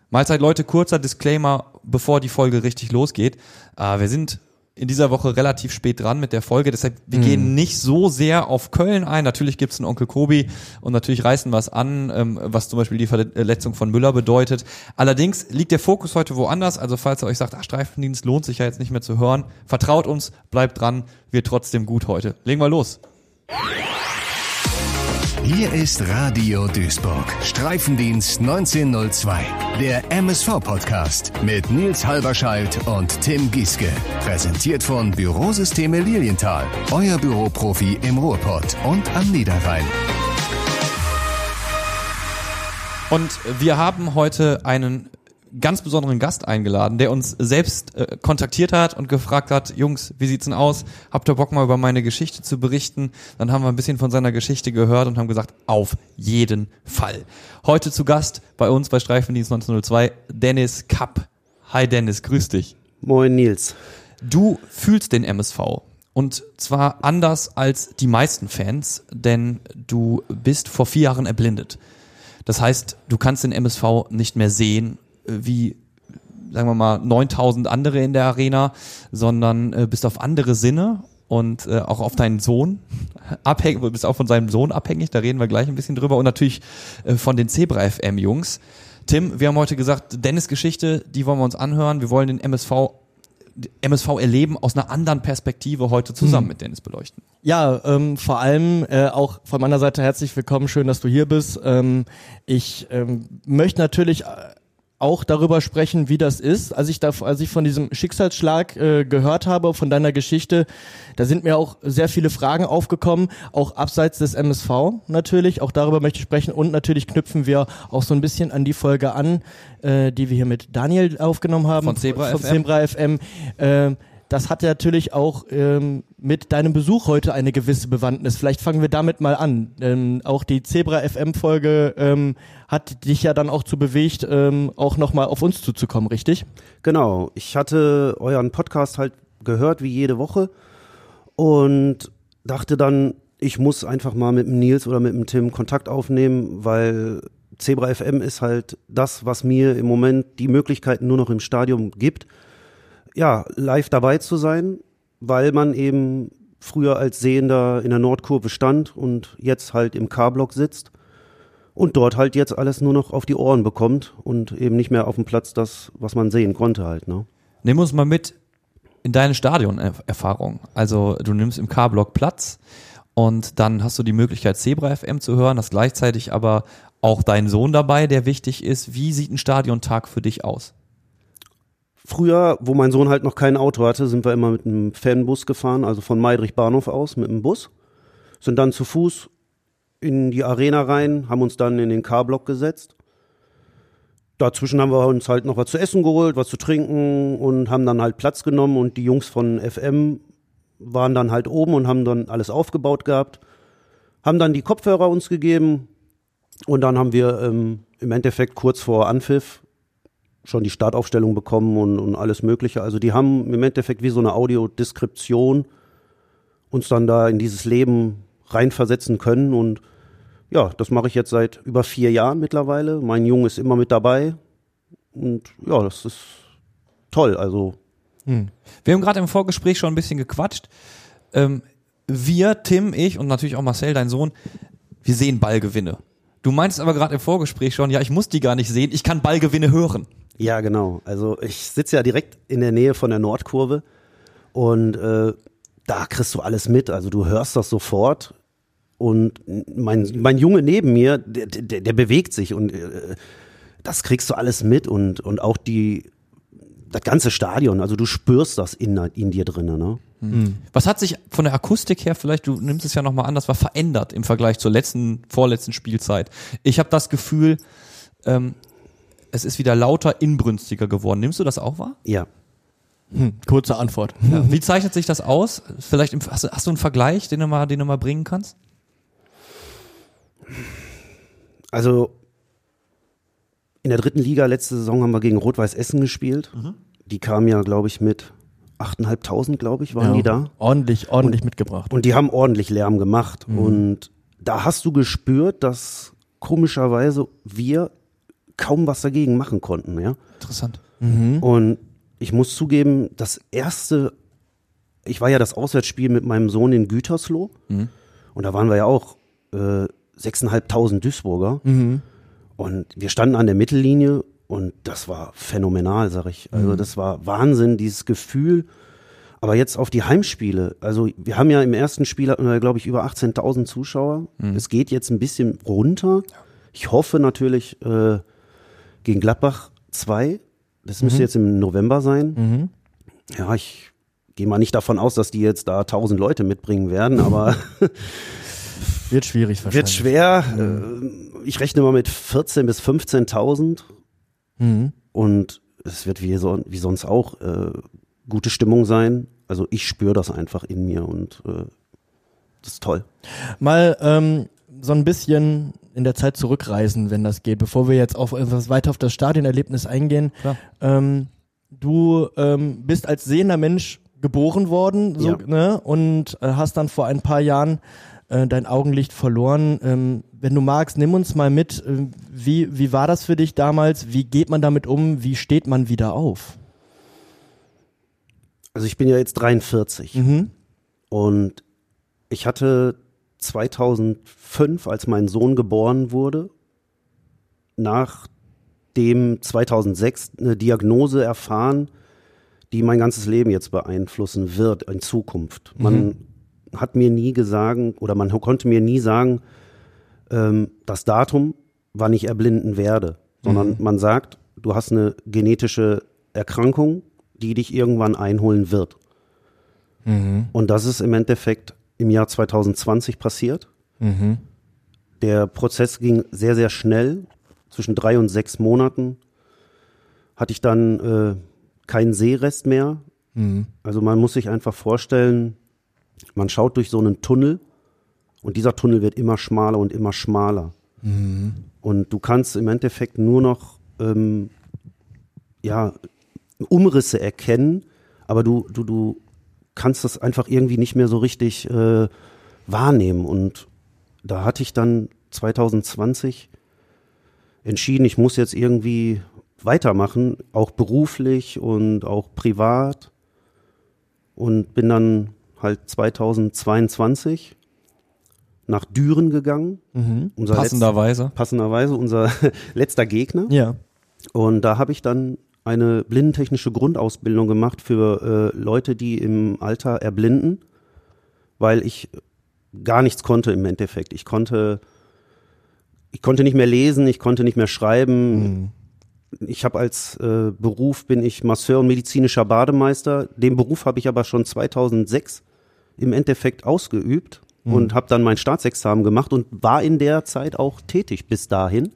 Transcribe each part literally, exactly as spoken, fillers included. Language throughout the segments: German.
Mahlzeit, Leute, kurzer Disclaimer, bevor die Folge richtig losgeht. Äh, wir sind in dieser Woche relativ spät dran mit der Folge, deshalb wir mm. gehen nicht so sehr auf Köln ein. Natürlich gibt's einen Onkel Kobi und natürlich reißen wir es an, ähm, was zum Beispiel die Verletzung von Müller bedeutet. Allerdings liegt der Fokus heute woanders, also falls ihr euch sagt, ach, Streifendienst lohnt sich ja jetzt nicht mehr zu hören, vertraut uns, bleibt dran, wird trotzdem gut heute. Legen wir los. Hier ist Radio Duisburg, Streifendienst neunzehnhundertzwei, der M S V-Podcast mit Nils Halberscheidt und Tim Gieske. Präsentiert von Bürosysteme Lilienthal, euer Büroprofi im Ruhrpott und am Niederrhein. Und wir haben heute einen ganz besonderen Gast eingeladen, der uns selbst äh, kontaktiert hat und gefragt hat, Jungs, wie sieht's denn aus? Habt ihr Bock mal über meine Geschichte zu berichten? Dann haben wir ein bisschen von seiner Geschichte gehört und haben gesagt, auf jeden Fall. Heute zu Gast bei uns bei Streifendienst neunzehnhundertzwei, Dennis Kapp. Hi Dennis, grüß dich. Moin Nils. Du fühlst den M S V. Und zwar anders als die meisten Fans, denn du bist vor vier Jahren erblindet. Das heißt, du kannst den M S V nicht mehr sehen, wie, sagen wir mal, neuntausend andere in der Arena, sondern äh, bist auf andere Sinne und äh, auch auf deinen Sohn abhängig, bist auch von seinem Sohn abhängig, da reden wir gleich ein bisschen drüber und natürlich äh, von den Zebra F M Jungs. Tim, wir haben heute gesagt, Dennis Geschichte, die wollen wir uns anhören, wir wollen den M S V M S V erleben aus einer anderen Perspektive heute zusammen hm. mit Dennis beleuchten. Ja, ähm, vor allem äh, auch von meiner Seite herzlich willkommen, schön, dass du hier bist. Ähm, ich ähm, möchte natürlich auch darüber sprechen, wie das ist. Als ich da, als ich von diesem Schicksalsschlag äh, gehört habe, von deiner Geschichte, da sind mir auch sehr viele Fragen aufgekommen, auch abseits des M S V natürlich. Auch darüber möchte ich sprechen und natürlich knüpfen wir auch so ein bisschen an die Folge an, äh, die wir hier mit Daniel aufgenommen haben. Von Zebra von F M. Zebra F M. Äh, Das hat ja natürlich auch ähm, mit deinem Besuch heute eine gewisse Bewandtnis. Vielleicht fangen wir damit mal an. Ähm, auch die Zebra F M-Folge ähm, hat dich ja dann auch zu bewegt, ähm, auch nochmal auf uns zuzukommen, richtig? Genau, ich hatte euren Podcast halt gehört, wie jede Woche und dachte dann, ich muss einfach mal mit dem Nils oder mit dem Tim Kontakt aufnehmen, weil Zebra F M ist halt das, was mir im Moment die Möglichkeiten nur noch im Stadion gibt, ja, live dabei zu sein, weil man eben früher als Sehender in der Nordkurve stand und jetzt halt im K-Block sitzt und dort halt jetzt alles nur noch auf die Ohren bekommt und eben nicht mehr auf dem Platz das, was man sehen konnte halt, ne? Nimm uns mal mit in deine Stadionerfahrung. Also du nimmst im K-Block Platz und dann hast du die Möglichkeit, Zebra F M zu hören, hast gleichzeitig aber auch deinen Sohn dabei, der wichtig ist. Wie sieht ein Stadiontag für dich aus? Früher, wo mein Sohn halt noch kein Auto hatte, sind wir immer mit einem Fanbus gefahren, also von Meidrich Bahnhof aus mit einem Bus, sind dann zu Fuß in die Arena rein, haben uns dann in den K-Block gesetzt. Dazwischen haben wir uns halt noch was zu essen geholt, was zu trinken und haben dann halt Platz genommen und die Jungs von F M waren dann halt oben und haben dann alles aufgebaut gehabt, haben dann die Kopfhörer uns gegeben und dann haben wir ähm, im Endeffekt kurz vor Anpfiff schon die Startaufstellung bekommen und, und alles Mögliche. Also die haben im Endeffekt wie so eine Audiodeskription uns dann da in dieses Leben reinversetzen können. Und ja, das mache ich jetzt seit über vier Jahren mittlerweile. Mein Junge ist immer mit dabei. Und ja, das ist toll. Also hm. Wir haben gerade im Vorgespräch schon ein bisschen gequatscht. Ähm, wir, Tim, ich und natürlich auch Marcel, dein Sohn, wir sehen Ballgewinne. Du meinst aber gerade im Vorgespräch schon, ja, ich muss die gar nicht sehen, ich kann Ballgewinne hören. Ja, genau. Also ich sitze ja direkt in der Nähe von der Nordkurve und äh, da kriegst du alles mit. Also du hörst das sofort und mein, mein Junge neben mir, der, der, der bewegt sich und äh, das kriegst du alles mit und, und auch die, das ganze Stadion. Also du spürst das in, in dir drinnen, ne? Mhm. Was hat sich von der Akustik her, vielleicht, du nimmst es ja nochmal an, das war verändert im Vergleich zur letzten, vorletzten Spielzeit? Ich habe das Gefühl, ähm, es ist wieder lauter, inbrünstiger geworden. Nimmst du das auch wahr? Ja. Hm, kurze Antwort. Ja. Wie zeichnet sich das aus? Vielleicht im, hast, du, hast du einen Vergleich, den du mal, den du mal bringen kannst? Also in der dritten Liga letzte Saison haben wir gegen Rot-Weiß Essen gespielt. Mhm. Die kamen ja, glaube ich, mit achttausendfünfhundert, glaube ich, waren ja, die da. Ordentlich, ordentlich und, mitgebracht. Und die haben ordentlich Lärm gemacht. Mhm. Und da hast du gespürt, dass komischerweise wir kaum was dagegen machen konnten, ja. Interessant. Mhm. Und ich muss zugeben, das erste, ich war ja das Auswärtsspiel mit meinem Sohn in Gütersloh mhm. und da waren wir ja auch äh, sechstausendfünfhundert Duisburger mhm. und wir standen an der Mittellinie und das war phänomenal, sag ich. Also das war Wahnsinn, dieses Gefühl. Aber jetzt auf die Heimspiele, also wir haben ja im ersten Spiel, hatten wir, glaube ich, über achtzehntausend Zuschauer. Mhm. Es geht jetzt ein bisschen runter. Ich hoffe natürlich äh, gegen Gladbach zwei. Das müsste mhm. jetzt im November sein. Mhm. Ja, ich gehe mal nicht davon aus, dass die jetzt da tausend Leute mitbringen werden, aber wird schwierig wahrscheinlich. Wird schwer. Mhm. Ich rechne mal mit vierzehntausend bis fünfzehntausend. Mhm. Und es wird wie, so, wie sonst auch äh, gute Stimmung sein. Also ich spüre das einfach in mir und äh, das ist toll. Mal ähm, so ein bisschen in der Zeit zurückreisen, wenn das geht, bevor wir jetzt auf etwas weiter auf das Stadionerlebnis eingehen. Ähm, du ähm, bist als sehender Mensch geboren worden so, ja. ne? Und äh, hast dann vor ein paar Jahren äh, dein Augenlicht verloren. Ähm, wenn du magst, nimm uns mal mit, äh, wie, wie war das für dich damals? Wie geht man damit um? Wie steht man wieder auf? Also ich bin ja jetzt dreiundvierzig mhm. und ich hatte zweitausendfünf, als mein Sohn geboren wurde, nachdem zweitausendsechs eine Diagnose erfahren, die mein ganzes Leben jetzt beeinflussen wird in Zukunft. Mhm. Man hat mir nie gesagt oder man konnte mir nie sagen, ähm, das Datum, wann ich erblinden werde, sondern mhm. man sagt, du hast eine genetische Erkrankung, die dich irgendwann einholen wird. Mhm. Und das ist im Endeffekt im Jahr zweitausendzwanzig passiert. Mhm. Der Prozess ging sehr, sehr schnell. Zwischen drei und sechs Monaten hatte ich dann äh, keinen Sehrest mehr. Mhm. Also man muss sich einfach vorstellen, man schaut durch so einen Tunnel und dieser Tunnel wird immer schmaler und immer schmaler. Mhm. Und du kannst im Endeffekt nur noch ähm, ja, Umrisse erkennen, aber du, du, du kannst das einfach irgendwie nicht mehr so richtig äh, wahrnehmen. Und da hatte ich dann zweitausendzwanzig entschieden, ich muss jetzt irgendwie weitermachen, auch beruflich und auch privat. Und bin dann halt zweitausendzweiundzwanzig nach Düren gegangen. Mhm. Unser passenderweise. Letzt, passenderweise unser letzter Gegner. Ja. Und da habe ich dann eine blindentechnische Grundausbildung gemacht für äh, Leute, die im Alter erblinden, weil ich gar nichts konnte im Endeffekt. Ich konnte, ich konnte nicht mehr lesen, ich konnte nicht mehr schreiben. Mhm. Ich habe als äh, Beruf, bin ich Masseur und medizinischer Bademeister. Den Beruf habe ich aber schon zweitausendsechs im Endeffekt ausgeübt mhm. und habe dann mein Staatsexamen gemacht und war in der Zeit auch tätig bis dahin.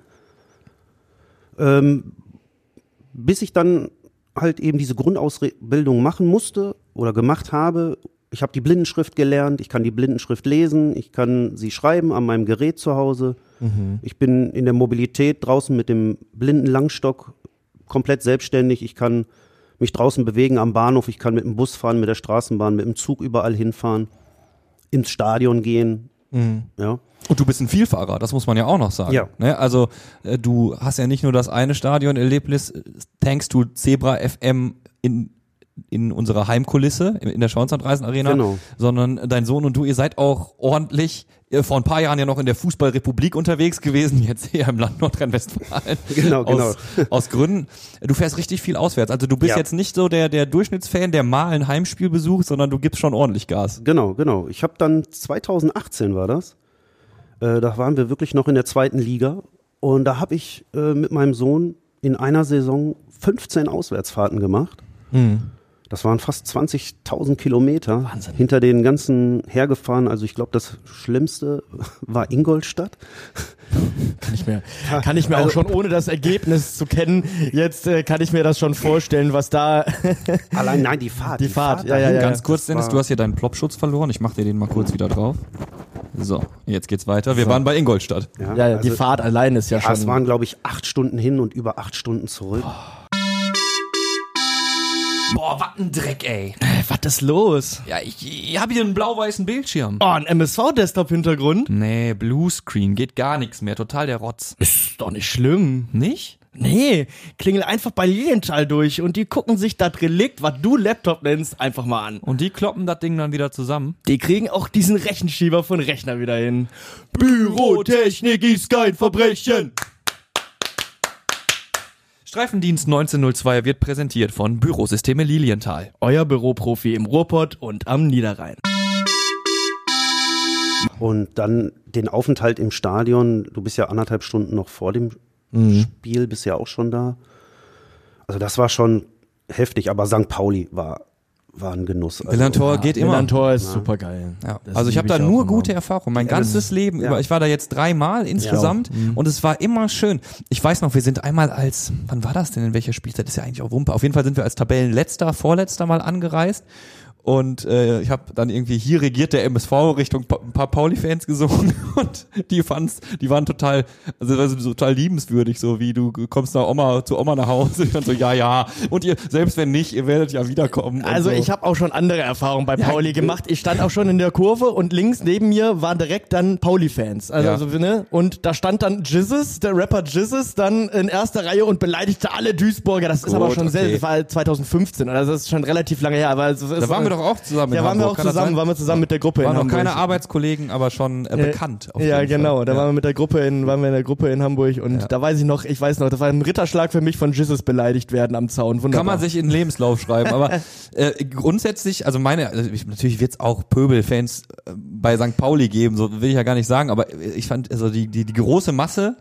Ähm, bis ich dann halt eben diese Grundausbildung machen musste oder gemacht habe. Ich habe die Blindenschrift gelernt, ich kann die Blindenschrift lesen, ich kann sie schreiben an meinem Gerät zu Hause. Mhm. Ich bin in der Mobilität draußen mit dem blinden Langstock komplett selbstständig. Ich kann mich draußen bewegen am Bahnhof, ich kann mit dem Bus fahren, mit der Straßenbahn, mit dem Zug überall hinfahren, ins Stadion gehen. Mhm. Ja. Und du bist ein Vielfahrer, das muss man ja auch noch sagen. Ja. Ne? Also äh, du hast ja nicht nur das eine Stadionerlebnis, thanks to Zebra F M in in unserer Heimkulisse, in der Schauenslandreisen Arena, genau. sondern dein Sohn und du, ihr seid auch ordentlich äh, vor ein paar Jahren ja noch in der Fußballrepublik unterwegs gewesen, jetzt eher im Land Nordrhein-Westfalen. Genau, genau. Aus, aus Gründen. Du fährst richtig viel auswärts. Also du bist ja. jetzt nicht so der der Durchschnittsfan, der mal ein Heimspiel besucht, sondern du gibst schon ordentlich Gas. Genau, genau. Ich habe dann zweitausendachtzehn war das. Äh, da waren wir wirklich noch in der zweiten Liga und da habe ich äh, mit meinem Sohn in einer Saison fünfzehn Auswärtsfahrten gemacht. Mhm. Das waren fast zwanzigtausend Kilometer. Wahnsinn. Hinter den ganzen hergefahren. Also ich glaube, das Schlimmste war Ingolstadt. Kann ich mir, kann ich mir also, auch schon, ohne das Ergebnis zu kennen, jetzt äh, kann ich mir das schon vorstellen, was da... Allein, nein, die Fahrt. Die, die Fahrt, Fahrt ja, ja, ja. Ganz kurz, Dennis, du hast hier deinen Plopschutz verloren. Ich mache dir den mal kurz wieder drauf. So, jetzt geht's weiter. Wir so. waren bei Ingolstadt. Ja, ja, ja also, die Fahrt allein ist ja, ja schon... Es waren, glaube ich, acht Stunden hin und über acht Stunden zurück. Oh. Boah, was ein Dreck, ey. Äh, was ist los? Ja, ich, ich habe hier einen blau-weißen Bildschirm. Oh, ein M S V-Desktop-Hintergrund? Nee, Bluescreen, geht gar nichts mehr, total der Rotz. Ist doch nicht schlimm. Nicht? Nee, klingel einfach bei Lilienthal durch und die gucken sich das Relikt, was du Laptop nennst, einfach mal an. Und die kloppen das Ding dann wieder zusammen. Die kriegen auch diesen Rechenschieber von Rechner wieder hin. Bürotechnik ist kein Verbrechen. Streifendienst neunzehnhundertzwei wird präsentiert von Bürosysteme Lilienthal. Euer Büroprofi im Ruhrpott und am Niederrhein. Und dann den Aufenthalt im Stadion, du bist ja anderthalb Stunden noch vor dem mhm. Spiel, bist ja auch schon da. Also das war schon heftig, aber Sankt Pauli war, war ein Genuss. Also, Millantor geht immer. Millantor ist ja. super geil. Ja. Also ich habe da nur gute Erfahrungen. Mein ganzes Leben ja. über. Ich war da jetzt dreimal insgesamt ja. und es war immer schön. Ich weiß noch, wir sind einmal als, wann war das denn, in welcher Spielzeit? Das ist ja eigentlich auch Wumpe. Auf jeden Fall sind wir als Tabellenletzter, Vorletzter mal angereist. Und äh, ich habe dann irgendwie hier regiert der M S V Richtung pa- ein paar Pauli-Fans gesungen und die fand's, die waren total, also das ist total liebenswürdig, so wie du kommst nach Oma zu Oma nach Hause und dann so ja ja und ihr selbst wenn nicht, ihr werdet ja wiederkommen. Also so. Ich habe auch schon andere Erfahrungen bei Pauli ja, gemacht. Ich stand auch schon in der Kurve und links neben mir waren direkt dann Pauli-Fans. Also, ja. also ne? Und da stand dann Jizzes, der Rapper Jizzes, dann in erster Reihe und beleidigte alle Duisburger. Das ist Gut, aber schon okay. sehr, das war zwanzig fünfzehn, also das ist schon relativ lange her. Aber also, da waren wir doch auch zusammen in Ja, waren wir Hamburg. auch zusammen, waren wir zusammen mit der Gruppe waren in noch Hamburg. keine Arbeitskollegen, aber schon äh, bekannt. Auf ja, jeden genau. Fall. Da ja. waren wir mit der Gruppe in, waren wir in der Gruppe in Hamburg und Ja. da weiß ich noch, ich weiß noch, das war ein Ritterschlag für mich von Jizzes beleidigt werden am Zaun. Wunderbar. Kann man sich in den Lebenslauf schreiben, aber äh, grundsätzlich, also meine, also ich, natürlich wird's auch Pöbelfans äh, bei Sankt Pauli geben, so will ich ja gar nicht sagen, aber ich fand, also die, die, die große Masse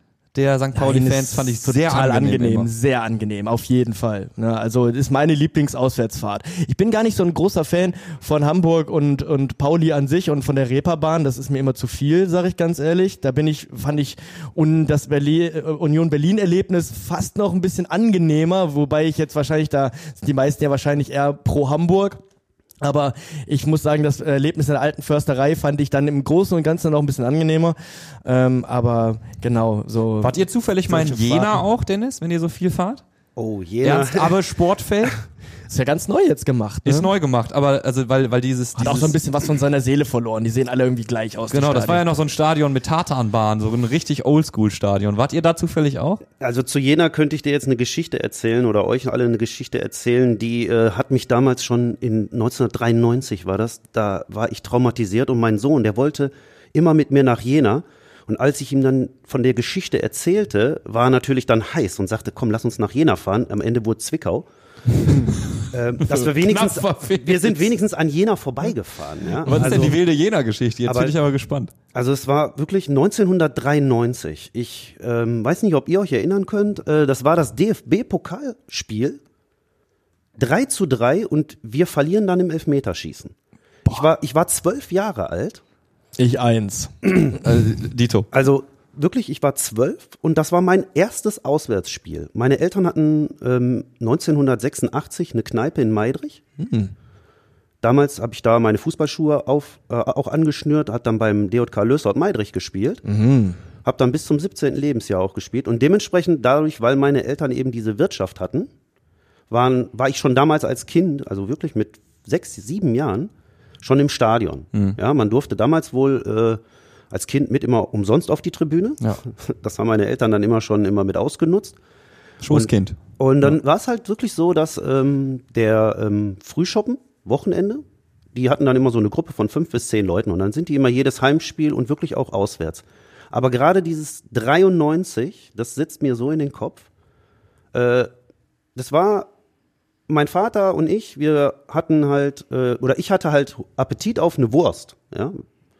der Sankt Pauli-Fans fand ich sehr total angenehm. angenehm, immer. sehr angenehm, auf jeden Fall. Ja, also das ist meine Lieblingsauswärtsfahrt. Ich bin gar nicht so ein großer Fan von Hamburg und und Pauli an sich und von der Reeperbahn. Das ist mir immer zu viel, sage ich ganz ehrlich. Da bin ich, fand ich und das Berlin, äh, Union Berlin-Erlebnis fast noch ein bisschen angenehmer, wobei ich jetzt wahrscheinlich da sind die meisten ja wahrscheinlich eher pro Hamburg. Aber ich muss sagen, das Erlebnis in der alten Försterei fand ich dann im Großen und Ganzen noch ein bisschen angenehmer. Ähm, aber genau, so. Wart ihr zufällig mal in Jena auch, Dennis, wenn ihr so viel fahrt? Oh, Jena. Ernst aber Sportfeld? Ist ja ganz neu jetzt gemacht. Ne? Ist neu gemacht, aber also weil weil dieses, Hat dieses auch so ein bisschen was von seiner Seele verloren. Die sehen alle irgendwie gleich aus. Genau, das war ja noch so ein Stadion mit Tartanbahn, so ein richtig Oldschool-Stadion. Wart ihr da zufällig auch? Also zu Jena könnte ich dir jetzt eine Geschichte erzählen oder euch alle eine Geschichte erzählen, die äh, hat mich damals schon in neunzehnhundertdreiundneunzig war das, da war ich traumatisiert und mein Sohn, der wollte immer mit mir nach Jena und als ich ihm dann von der Geschichte erzählte, war er natürlich dann heiß und sagte, komm, lass uns nach Jena fahren. Am Ende wurde Zwickau. ähm, dass wir wenigstens, wir sind wenigstens an Jena vorbeigefahren. Ja? Was ist also, denn die wilde Jena-Geschichte? Jetzt aber- bin ich aber gespannt. Also es war wirklich neunzehnhundertdreiundneunzig. Ich ähm, weiß nicht, ob ihr euch erinnern könnt. Äh, das war das D F B-Pokalspiel. drei zu drei und wir verlieren dann im Elfmeterschießen. Ich war, ich war zwölf Jahre alt. Ich eins. Also, Dito. Also wirklich, ich war zwölf und das war mein erstes Auswärtsspiel. Meine Eltern hatten ähm, neunzehnhundertsechsundachtzig eine Kneipe in Meidrich. Mhm. Damals habe ich da meine Fußballschuhe auf, äh, auch angeschnürt, hat dann beim D J K Lösort Meidrich gespielt. Mhm. Hab dann bis zum siebzehnten Lebensjahr auch gespielt und dementsprechend dadurch, weil meine Eltern eben diese Wirtschaft hatten, waren, war ich schon damals als Kind, also wirklich mit sechs, sieben Jahren, schon im Stadion. Mhm. Ja, man durfte damals wohl äh, als Kind mit immer umsonst auf die Tribüne. Ja. Das haben meine Eltern dann immer schon immer mit ausgenutzt. Schoßkind. Und dann war es halt wirklich so, dass ähm, der ähm, Frühschoppen, Wochenende, die hatten dann immer so eine Gruppe von fünf bis zehn Leuten und dann sind die immer jedes Heimspiel und wirklich auch auswärts. Aber gerade dieses dreiundneunzig, das sitzt mir so in den Kopf. Äh, das war mein Vater und ich, wir hatten halt, äh, oder ich hatte halt Appetit auf eine Wurst, ja.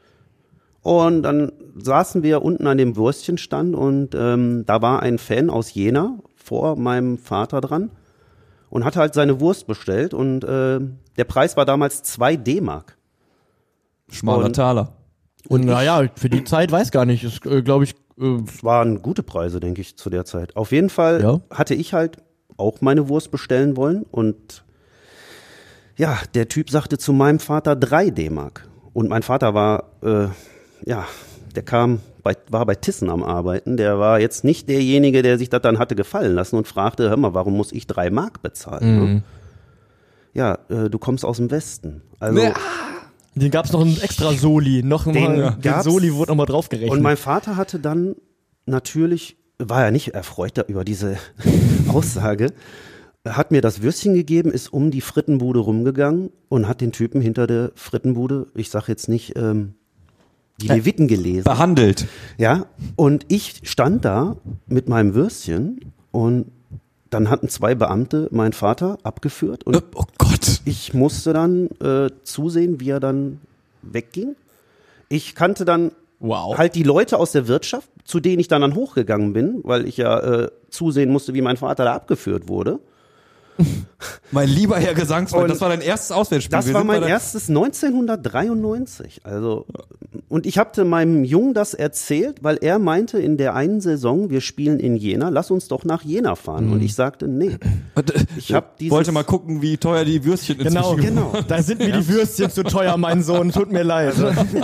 Und dann saßen wir unten an dem Würstchenstand und ähm, da war ein Fan aus Jena vor meinem Vater dran und hatte halt seine Wurst bestellt und äh, der Preis war damals zwei D-Mark. Schmaler Und- Taler. Und naja, für die Zeit weiß gar nicht. Ist, äh, glaube ich, äh, Es waren gute Preise, denke ich, zu der Zeit. Auf jeden Fall Ja. hatte ich halt auch meine Wurst bestellen wollen und ja, der Typ sagte zu meinem Vater drei D-Mark. Und mein Vater war, äh, ja, der kam, bei, war bei Thyssen am Arbeiten, der war jetzt nicht derjenige, der sich das dann hatte gefallen lassen und fragte, hör mal, warum muss ich drei Mark bezahlen? Ne? Ja, äh, du kommst aus dem Westen. Also, den gab's noch ein extra Soli. Noch Den mal, den gab's. Soli wurde nochmal draufgerechnet. und mein Vater hatte dann natürlich war ja nicht erfreut da über diese Aussage, hat mir das Würstchen gegeben, ist um die Frittenbude rumgegangen und hat den Typen hinter der Frittenbude, ich sag jetzt nicht, ähm, die Leviten gelesen. Behandelt. Ja, und ich stand da mit meinem Würstchen und dann hatten zwei Beamte meinen Vater abgeführt und Oh Gott. ich musste dann äh, zusehen, wie er dann wegging. Ich kannte dann Wow. halt die Leute aus der Wirtschaft, zu denen ich dann, dann hochgegangen bin, weil ich ja äh, zusehen musste, wie mein Vater da abgeführt wurde. Mein lieber Herr Gesangsmann, Und das war dein erstes Auswärtsspiel. Das Wir war sind mein bei der- erstes neunzehnhundertdreiundneunzig. Also, und ich hatte meinem Jungen das erzählt, weil er meinte in der einen Saison, wir spielen in Jena, lass uns doch nach Jena fahren. Mhm. Und ich sagte, nee. Und, äh, Ich hab dieses- wollte mal gucken, wie teuer die Würstchen Genau, inzwischen Genau. Da sind mir die Würstchen zu teuer, mein Sohn. Tut mir leid.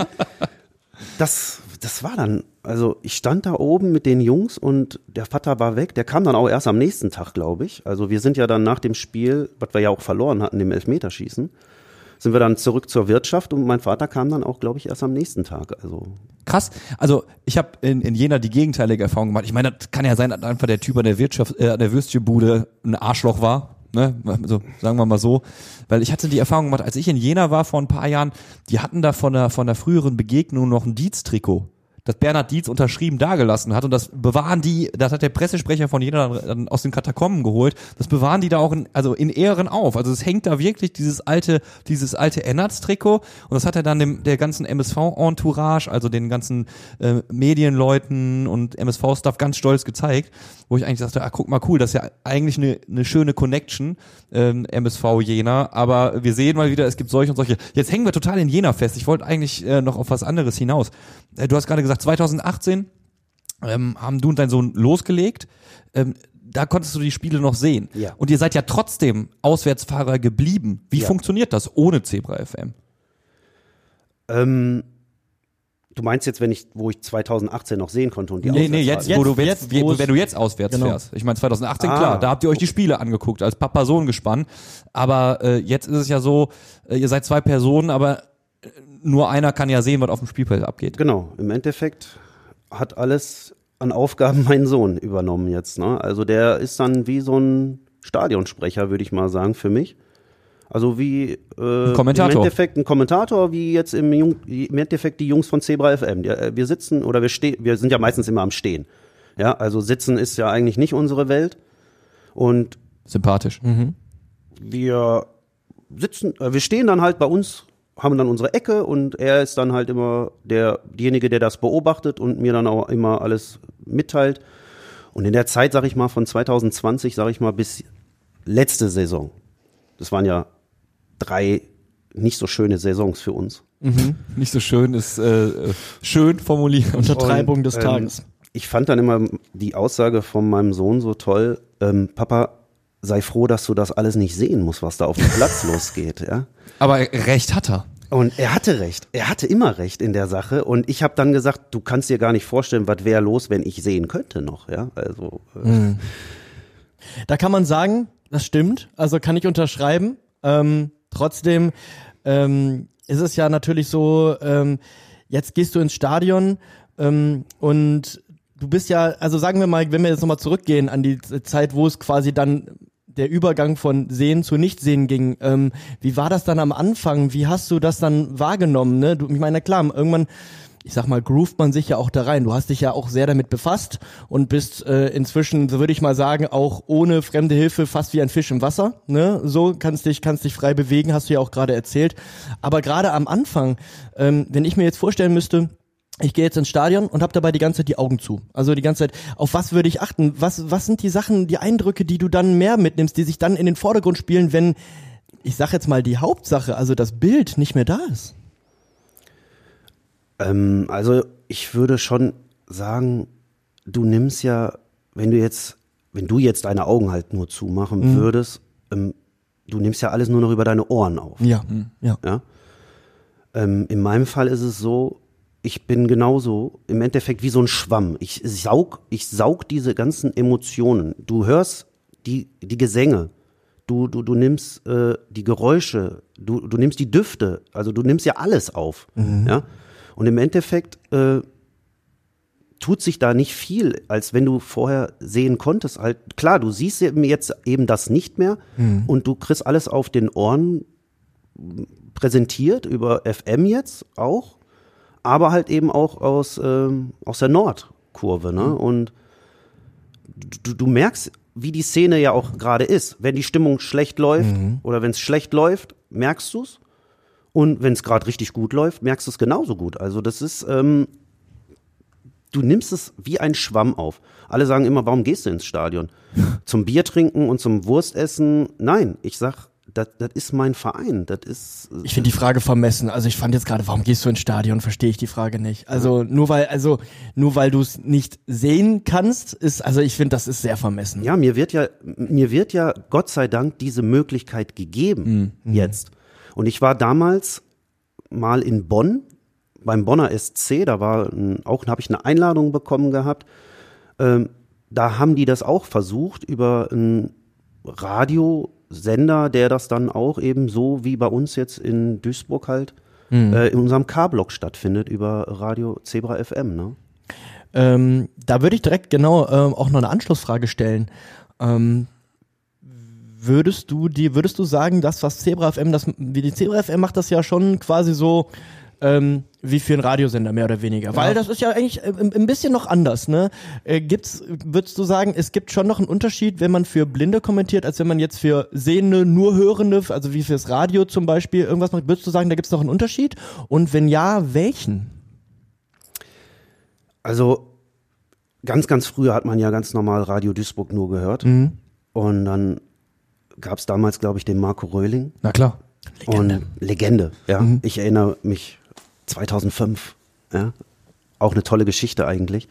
Das, das war dann, also ich stand da oben mit den Jungs und der Vater war weg. Der kam dann auch erst am nächsten Tag, glaube ich. Also wir sind ja dann nach dem Spiel, was wir ja auch verloren hatten, dem Elfmeterschießen, sind wir dann zurück zur Wirtschaft und mein Vater kam dann auch, glaube ich, erst am nächsten Tag. Also Krass. Also ich habe in, in Jena die gegenteilige Erfahrung gemacht. Ich meine, das kann ja sein, dass einfach der Typ an der Wirtschaft, äh, an der Würstchenbude ein Arschloch war. Ne? Also, sagen wir mal so. Weil ich hatte die Erfahrung gemacht, als ich in Jena war vor ein paar Jahren, die hatten da von der, von der früheren Begegnung noch ein Dietz-Trikot, das Bernhard Dietz unterschrieben dagelassen hat und das bewahren die, das hat der Pressesprecher von Jena dann, dann aus den Katakomben geholt, das bewahren die da auch in, also in Ehren auf. Also es hängt da wirklich dieses alte, dieses alte Ennards-Trikot und das hat er dann dem, der ganzen M S V-Entourage, also den ganzen äh, Medienleuten und M S V-Stuff ganz stolz gezeigt, wo ich eigentlich dachte, ah, guck mal, cool, das ist ja eigentlich eine, eine schöne Connection, ähm, M S V Jena, aber wir sehen mal wieder, es gibt solche und solche. Jetzt hängen wir total in Jena fest. Ich wollte eigentlich äh, noch auf was anderes hinaus. Äh, du hast gerade gesagt, zweitausendachtzehn ähm, haben du und dein Sohn losgelegt. Ähm, da konntest du die Spiele noch sehen. Ja. Und ihr seid ja trotzdem Auswärtsfahrer geblieben. Wie Ja. funktioniert das ohne Zebra F M? ähm, du meinst jetzt, wenn ich, wo ich zweitausendachtzehn noch sehen konnte und die Nee, nee, Auswärtsfahrt- jetzt, wo du Jetzt- jetzt, jetzt, wo es- wenn du jetzt auswärts Genau. fährst. Ich meine zweitausendachtzehn, Ah. klar, da habt ihr euch die Spiele angeguckt als Papa-Sohn-Gespann. Aber äh, jetzt ist es ja so, äh, ihr seid zwei Personen, aber äh, nur einer kann ja sehen, was auf dem Spielfeld abgeht. Genau, im Endeffekt hat alles an Aufgaben mein Sohn übernommen jetzt. Ne? Also der ist dann wie so ein Stadionsprecher, würde ich mal sagen, für mich. Also wie äh, Kommentator. im Endeffekt ein Kommentator, wie jetzt im, Jung, im Endeffekt die Jungs von Zebra F M. Die, äh, wir sitzen oder wir stehen, wir sind ja meistens immer am Stehen. Ja, also sitzen ist ja eigentlich nicht unsere Welt. Und Sympathisch. wir sitzen, äh, wir stehen dann halt bei uns, haben dann unsere Ecke und er ist dann halt immer der, derjenige, der das beobachtet und mir dann auch immer alles mitteilt. Und in der Zeit, sag ich mal, von zweitausendzwanzig, sag ich mal, bis letzte Saison. Das waren ja drei nicht so schöne Saisons für uns. Nicht so schön ist äh, äh, schön formuliert. Untertreibung Und, des ähm, Tages. Ich fand dann immer die Aussage von meinem Sohn so toll, ähm, Papa, sei froh, dass du das alles nicht sehen musst, was da auf dem Platz losgeht, ja. Aber recht hat er. Und er hatte recht. Er hatte immer recht in der Sache. Und ich habe dann gesagt, du kannst dir gar nicht vorstellen, was wäre los, wenn ich sehen könnte noch. Ja, also äh, Da kann man sagen, das stimmt, also kann ich unterschreiben. Ähm, trotzdem ähm, ist es ja natürlich so, ähm, jetzt gehst du ins Stadion ähm, und du bist ja, also sagen wir mal, wenn wir jetzt nochmal zurückgehen an die Zeit, wo es quasi dann der Übergang von Sehen zu Nichtsehen ging. Ähm, wie war das dann am Anfang? Wie hast du das dann wahrgenommen? Ne? Du, ich meine, klar, irgendwann, ich sag mal, groovt man sich ja auch da rein. Du hast dich ja auch sehr damit befasst und bist äh, inzwischen, so würde ich mal sagen, auch ohne fremde Hilfe fast wie ein Fisch im Wasser. Ne? So kannst dich, kannst dich frei bewegen, hast du ja auch gerade erzählt. Aber gerade am Anfang, ähm, wenn ich mir jetzt vorstellen müsste, ich gehe jetzt ins Stadion und habe dabei die ganze Zeit die Augen zu. Also die ganze Zeit, auf was würde ich achten? Was, was sind die Sachen, die Eindrücke, die du dann mehr mitnimmst, die sich dann in den Vordergrund spielen, wenn, ich sag jetzt mal, die Hauptsache, also das Bild nicht mehr da ist? ähm, also ich würde schon sagen, du nimmst ja, wenn du jetzt, wenn du jetzt deine Augen halt nur zumachen würdest, ähm, du nimmst ja alles nur noch über deine Ohren auf. Ja, ja. Ja? Ähm, in meinem Fall ist es so, ich bin genauso im Endeffekt wie so ein Schwamm. Ich saug, ich saug diese ganzen Emotionen. Du hörst die, die Gesänge, du, du, du nimmst äh, die Geräusche, du, du nimmst die Düfte, also du nimmst ja alles auf. Ja? Und im Endeffekt äh, tut sich da nicht viel, als wenn du vorher sehen konntest. Halt, klar, du siehst eben jetzt eben das nicht mehr mhm. und du kriegst alles auf den Ohren präsentiert, über F M jetzt auch, aber halt eben auch aus, ähm, aus der Nordkurve. Ne? Mhm. Und du, du merkst, wie die Szene ja auch gerade ist. Wenn die Stimmung schlecht läuft mhm. oder wenn es schlecht läuft, merkst du es. Und wenn es gerade richtig gut läuft, merkst du es genauso gut. Also das ist, ähm, du nimmst es wie ein Schwamm auf. Alle sagen immer, warum gehst du ins Stadion? Zum Bier trinken und zum Wurstessen? Nein, ich sag, das ist mein Verein. Das ist. Ich finde die Frage vermessen. Also ich fand jetzt gerade, warum gehst du ins Stadion? Verstehe ich die Frage nicht. Also nur weil, also nur weil du es nicht sehen kannst, ist, also ich finde, das ist sehr vermessen. Ja, mir wird ja, mir wird ja Gott sei Dank diese Möglichkeit gegeben mhm. jetzt. Und ich war damals mal in Bonn beim Bonner S C. Da war ein, auch, habe ich eine Einladung bekommen gehabt. Ähm, da haben die das auch versucht über einen Radiosender, der das dann auch eben so wie bei uns jetzt in Duisburg halt mhm. äh, in unserem K-Block stattfindet über Radio Zebra F M. Ne? Ähm, da würde ich direkt genau ähm, auch noch eine Anschlussfrage stellen. Ähm, Würdest du die, würdest du sagen, das, was Zebra F M, das, wie die Zebra F M macht das ja schon quasi so, ähm, wie für einen Radiosender, mehr oder weniger. Ja. Weil das ist ja eigentlich äh, ein bisschen noch anders, ne? Äh, gibt's, würdest du sagen, es gibt schon noch einen Unterschied, wenn man für Blinde kommentiert, als wenn man jetzt für Sehende, nur Hörende, also wie fürs Radio zum Beispiel, irgendwas macht? Würdest du sagen, da gibt's noch einen Unterschied? Und wenn ja, welchen? Also, ganz, ganz früher hat man ja ganz normal Radio Duisburg nur gehört. Mhm. Und dann gab es damals, glaube ich, den Marco Röhling. Na klar. Legende. Und Legende, ja. Mhm. Ich erinnere mich, zweitausendfünf, ja. Auch eine tolle Geschichte eigentlich.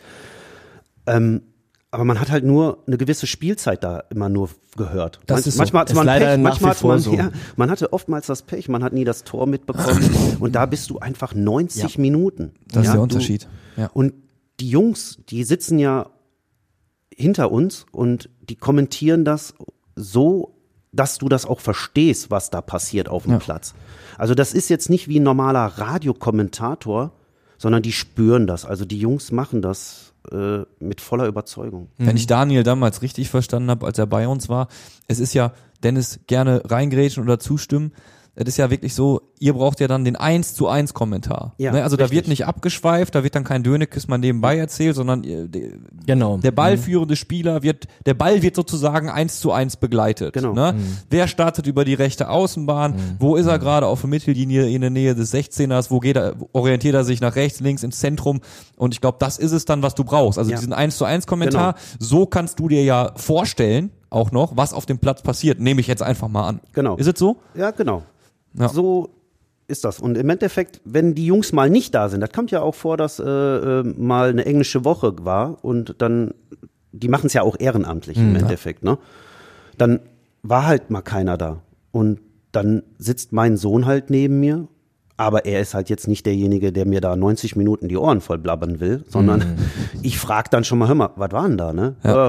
Ähm, aber man hat halt nur eine gewisse Spielzeit da immer nur gehört. Das Man, ist manchmal so. hat man Pech, manchmal hat man, so. ja, man hatte oftmals das Pech, man hat nie das Tor mitbekommen. Und da bist du einfach neunzig ja. Minuten. Das ja, ist der Unterschied. Du, ja. Und die Jungs, die sitzen ja hinter uns und die kommentieren das so, dass du das auch verstehst, was da passiert auf dem ja. Platz. Also das ist jetzt nicht wie ein normaler Radiokommentator, sondern die spüren das. Also die Jungs machen das äh, mit voller Überzeugung. Wenn ich Daniel damals richtig verstanden habe, als er bei uns war, es ist ja, Dennis, gerne reingrätschen oder zustimmen, es ist ja wirklich so, ihr braucht ja dann den eins zu eins Kommentar. Ja, ne? Also richtig. Da wird nicht abgeschweift, da wird dann kein Dönekes mal nebenbei erzählt, sondern äh, de, genau. der ballführende Spieler wird, der Ball wird sozusagen eins zu eins begleitet. Genau. Ne? Mhm. Wer startet über die rechte Außenbahn? Mhm. Wo ist er gerade auf der Mittellinie in der Nähe des sechzehners? Wo geht er, orientiert er sich nach rechts, links ins Zentrum? Und ich glaube, das ist es dann, was du brauchst. Also ja. diesen eins zu eins Kommentar, genau. so kannst du dir ja vorstellen, auch noch, was auf dem Platz passiert, nehme ich jetzt einfach mal an. Genau. Ist es so? Ja, genau. Ja. So ist das. Und im Endeffekt, wenn die Jungs mal nicht da sind, das kommt ja auch vor, dass äh, äh, mal eine englische Woche war und dann, die machen es ja auch ehrenamtlich im mhm. Endeffekt, ne? Dann war halt mal keiner da. Und dann sitzt mein Sohn halt neben mir, aber er ist halt jetzt nicht derjenige, der mir da neunzig Minuten die Ohren voll blabbern will, sondern mhm. ich frage dann schon mal, hör mal, was war denn da, ne? Ja. Äh,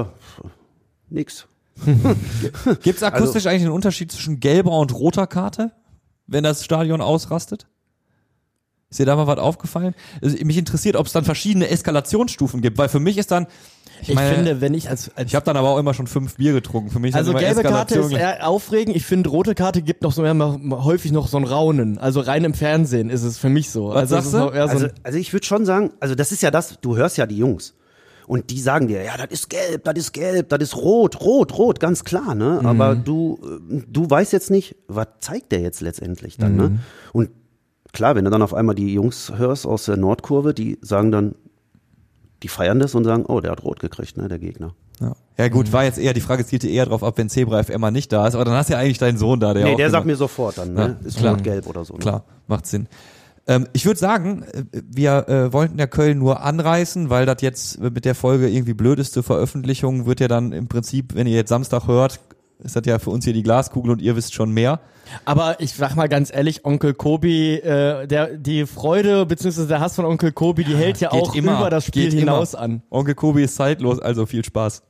nix. Gibt es akustisch also, eigentlich einen Unterschied zwischen gelber und roter Karte, wenn das Stadion ausrastet? Ist dir da mal was aufgefallen? Also, mich interessiert, ob es dann verschiedene Eskalationsstufen gibt, weil für mich ist dann, ich, ich meine, finde, wenn ich als, als ich habe dann aber auch immer schon fünf Bier getrunken. Für mich also ist gelbe Karte Eskalation ist eher aufregend. Ich finde, rote Karte gibt noch so mehr, häufig noch so ein Raunen. Also rein im Fernsehen ist es für mich so. Was also sagst du? So also, also ich würde schon sagen, also das ist ja das, du hörst ja die Jungs. Und die sagen dir, ja, das ist gelb, das ist gelb, das ist rot, rot, rot, ganz klar, ne? Mhm. Aber du, du weißt jetzt nicht, was zeigt der jetzt letztendlich dann, mhm. ne? Und klar, wenn du dann auf einmal die Jungs hörst aus der Nordkurve, die sagen dann, die feiern das und sagen, oh, der hat rot gekriegt, ne, der Gegner. Ja, ja gut, mhm. war jetzt eher, die Frage zielte eher drauf ab, wenn Zebra F M mal nicht da ist, aber dann hast du ja eigentlich deinen Sohn da, der Nee, auch der immer, sagt mir sofort dann, ne? Ja, ist klar. rot-gelb oder so. Ne? Klar, macht Sinn. Ähm, ich würde sagen, wir äh, wollten ja Köln nur anreißen, weil das jetzt mit der Folge irgendwie blödeste Veröffentlichung wird ja dann im Prinzip, wenn ihr jetzt Samstag hört, ist das ja für uns hier die Glaskugel und ihr wisst schon mehr. Aber ich sag mal ganz ehrlich, Onkel Kobi, äh, der die Freude bzw. der Hass von Onkel Kobi, die hält ja Geht auch immer, über das Spiel geht hinaus immer. an. Onkel Kobi ist zeitlos, also viel Spaß.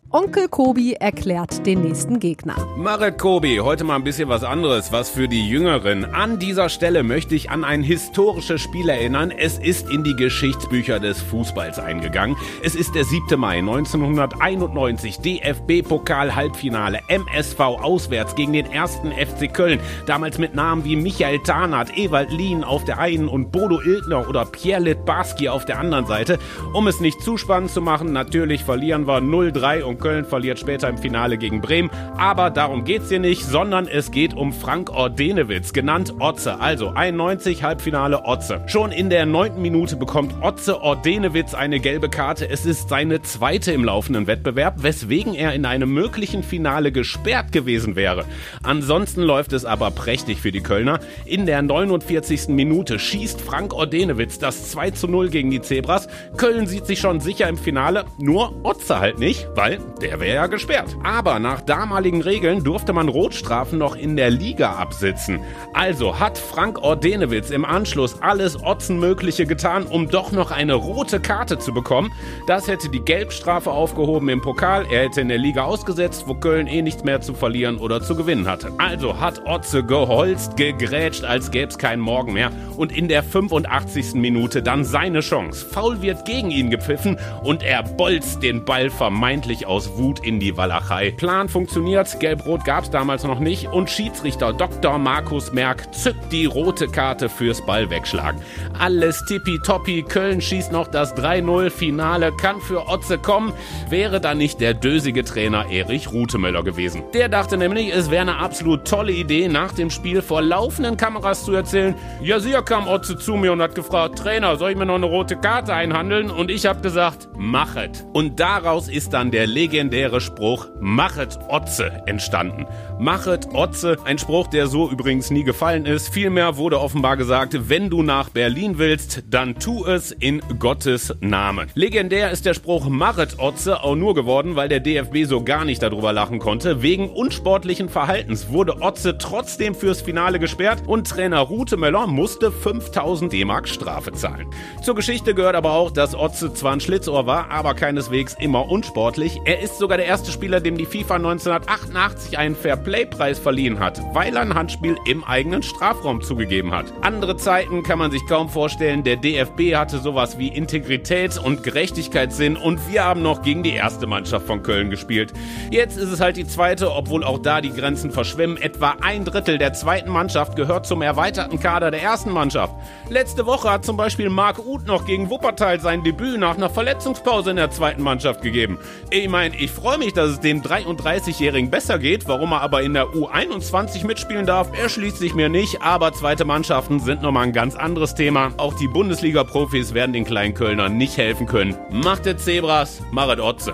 Onkel Kobi erklärt den nächsten Gegner. Marek Kobi, heute mal ein bisschen was anderes, was für die Jüngeren. An dieser Stelle möchte ich an ein historisches Spiel erinnern. Es ist in die Geschichtsbücher des Fußballs eingegangen. Es ist der siebte Mai neunzehnhunderteinundneunzig, D F B-Pokal-Halbfinale, M S V auswärts gegen den ersten F C Köln. Damals mit Namen wie Michael Tarnath, Ewald Lien auf der einen und Bodo Illgner oder Pierre Littbarski auf der anderen Seite. Um es nicht zu spannend zu machen, natürlich verlieren wir null drei und Köln verliert später im Finale gegen Bremen. Aber darum geht's hier nicht, sondern es geht um Frank Ordenewitz, genannt Otze. Also einundneunzig, Halbfinale Otze. Schon in der neunten Minute bekommt Otze Ordenewitz eine gelbe Karte. Es ist seine zweite im laufenden Wettbewerb, weswegen er in einem möglichen Finale gesperrt gewesen wäre. Ansonsten läuft es aber prächtig für die Kölner. In der neunundvierzigsten Minute schießt Frank Ordenewitz das zwei zu null gegen die Zebras. Köln sieht sich schon sicher im Finale, nur Otze halt nicht, weil der wäre ja gesperrt. Aber nach damaligen Regeln durfte man Rotstrafen noch in der Liga absitzen. Also hat Frank Ordenewitz im Anschluss alles Otzenmögliche getan, um doch noch eine rote Karte zu bekommen. Das hätte die Gelbstrafe aufgehoben im Pokal. Er hätte in der Liga ausgesetzt, wo Köln eh nichts mehr zu verlieren oder zu gewinnen hatte. Also hat Otze geholzt, gegrätscht, als gäbe es keinen Morgen mehr. Und in der fünfundachtzigsten Minute dann seine Chance. Foul wird gegen ihn gepfiffen und er bolzt den Ball vermeintlich aus Wut in die Walachei. Plan funktioniert, Gelb-Rot gab's damals noch nicht und Schiedsrichter Doktor Markus Merck zückt die rote Karte fürs Ball wegschlagen. Alles tippitoppi, Köln schießt noch das drei null, Finale kann für Otze kommen, wäre da nicht der dösige Trainer Erich Rutemöller gewesen. Der dachte nämlich, es wäre eine absolut tolle Idee, nach dem Spiel vor laufenden Kameras zu erzählen, ja, sicher kam Otze zu mir und hat gefragt, Trainer, soll ich mir noch eine rote Karte einhandeln? Und ich habe gesagt, machet. Und daraus ist dann der legendäre Spruch Machet Otze entstanden. Machet Otze, ein Spruch, der so übrigens nie gefallen ist. Vielmehr wurde offenbar gesagt, wenn du nach Berlin willst, dann tu es in Gottes Namen. Legendär ist der Spruch Machet Otze auch nur geworden, weil der D F B so gar nicht darüber lachen konnte. Wegen unsportlichen Verhaltens wurde Otze trotzdem fürs Finale gesperrt und Trainer Rutemöller musste fünftausend D-Mark Strafe zahlen. Zur Geschichte gehört aber auch, dass Otze zwar ein Schlitzohr war, aber keineswegs immer unsportlich. Er ist sogar der erste Spieler, dem die FIFA neunzehnhundertachtundachtzig einen Fairplay-Preis verliehen hat, weil er ein Handspiel im eigenen Strafraum zugegeben hat. Andere Zeiten kann man sich kaum vorstellen. Der D F B hatte sowas wie Integrität und Gerechtigkeitssinn und wir haben noch gegen die erste Mannschaft von Köln gespielt. Jetzt ist es halt die zweite, obwohl auch da die Grenzen verschwimmen. Etwa ein Drittel der zweiten Mannschaft gehört zum erweiterten Kader der ersten Mannschaft. Letzte Woche hat zum Beispiel Marc Uth noch gegen Wuppertal sein Debüt nach einer Verletzungspause in der zweiten Mannschaft gegeben. Ich meine, ich freue mich, dass es dem dreiunddreißigjährigen besser geht. Warum er aber in der U einundzwanzig mitspielen darf, erschließt sich mir nicht. Aber zweite Mannschaften sind nochmal ein ganz anderes Thema. Auch die Bundesliga-Profis werden den kleinen Kölnern nicht helfen können. Macht der Zebras, machet Otze.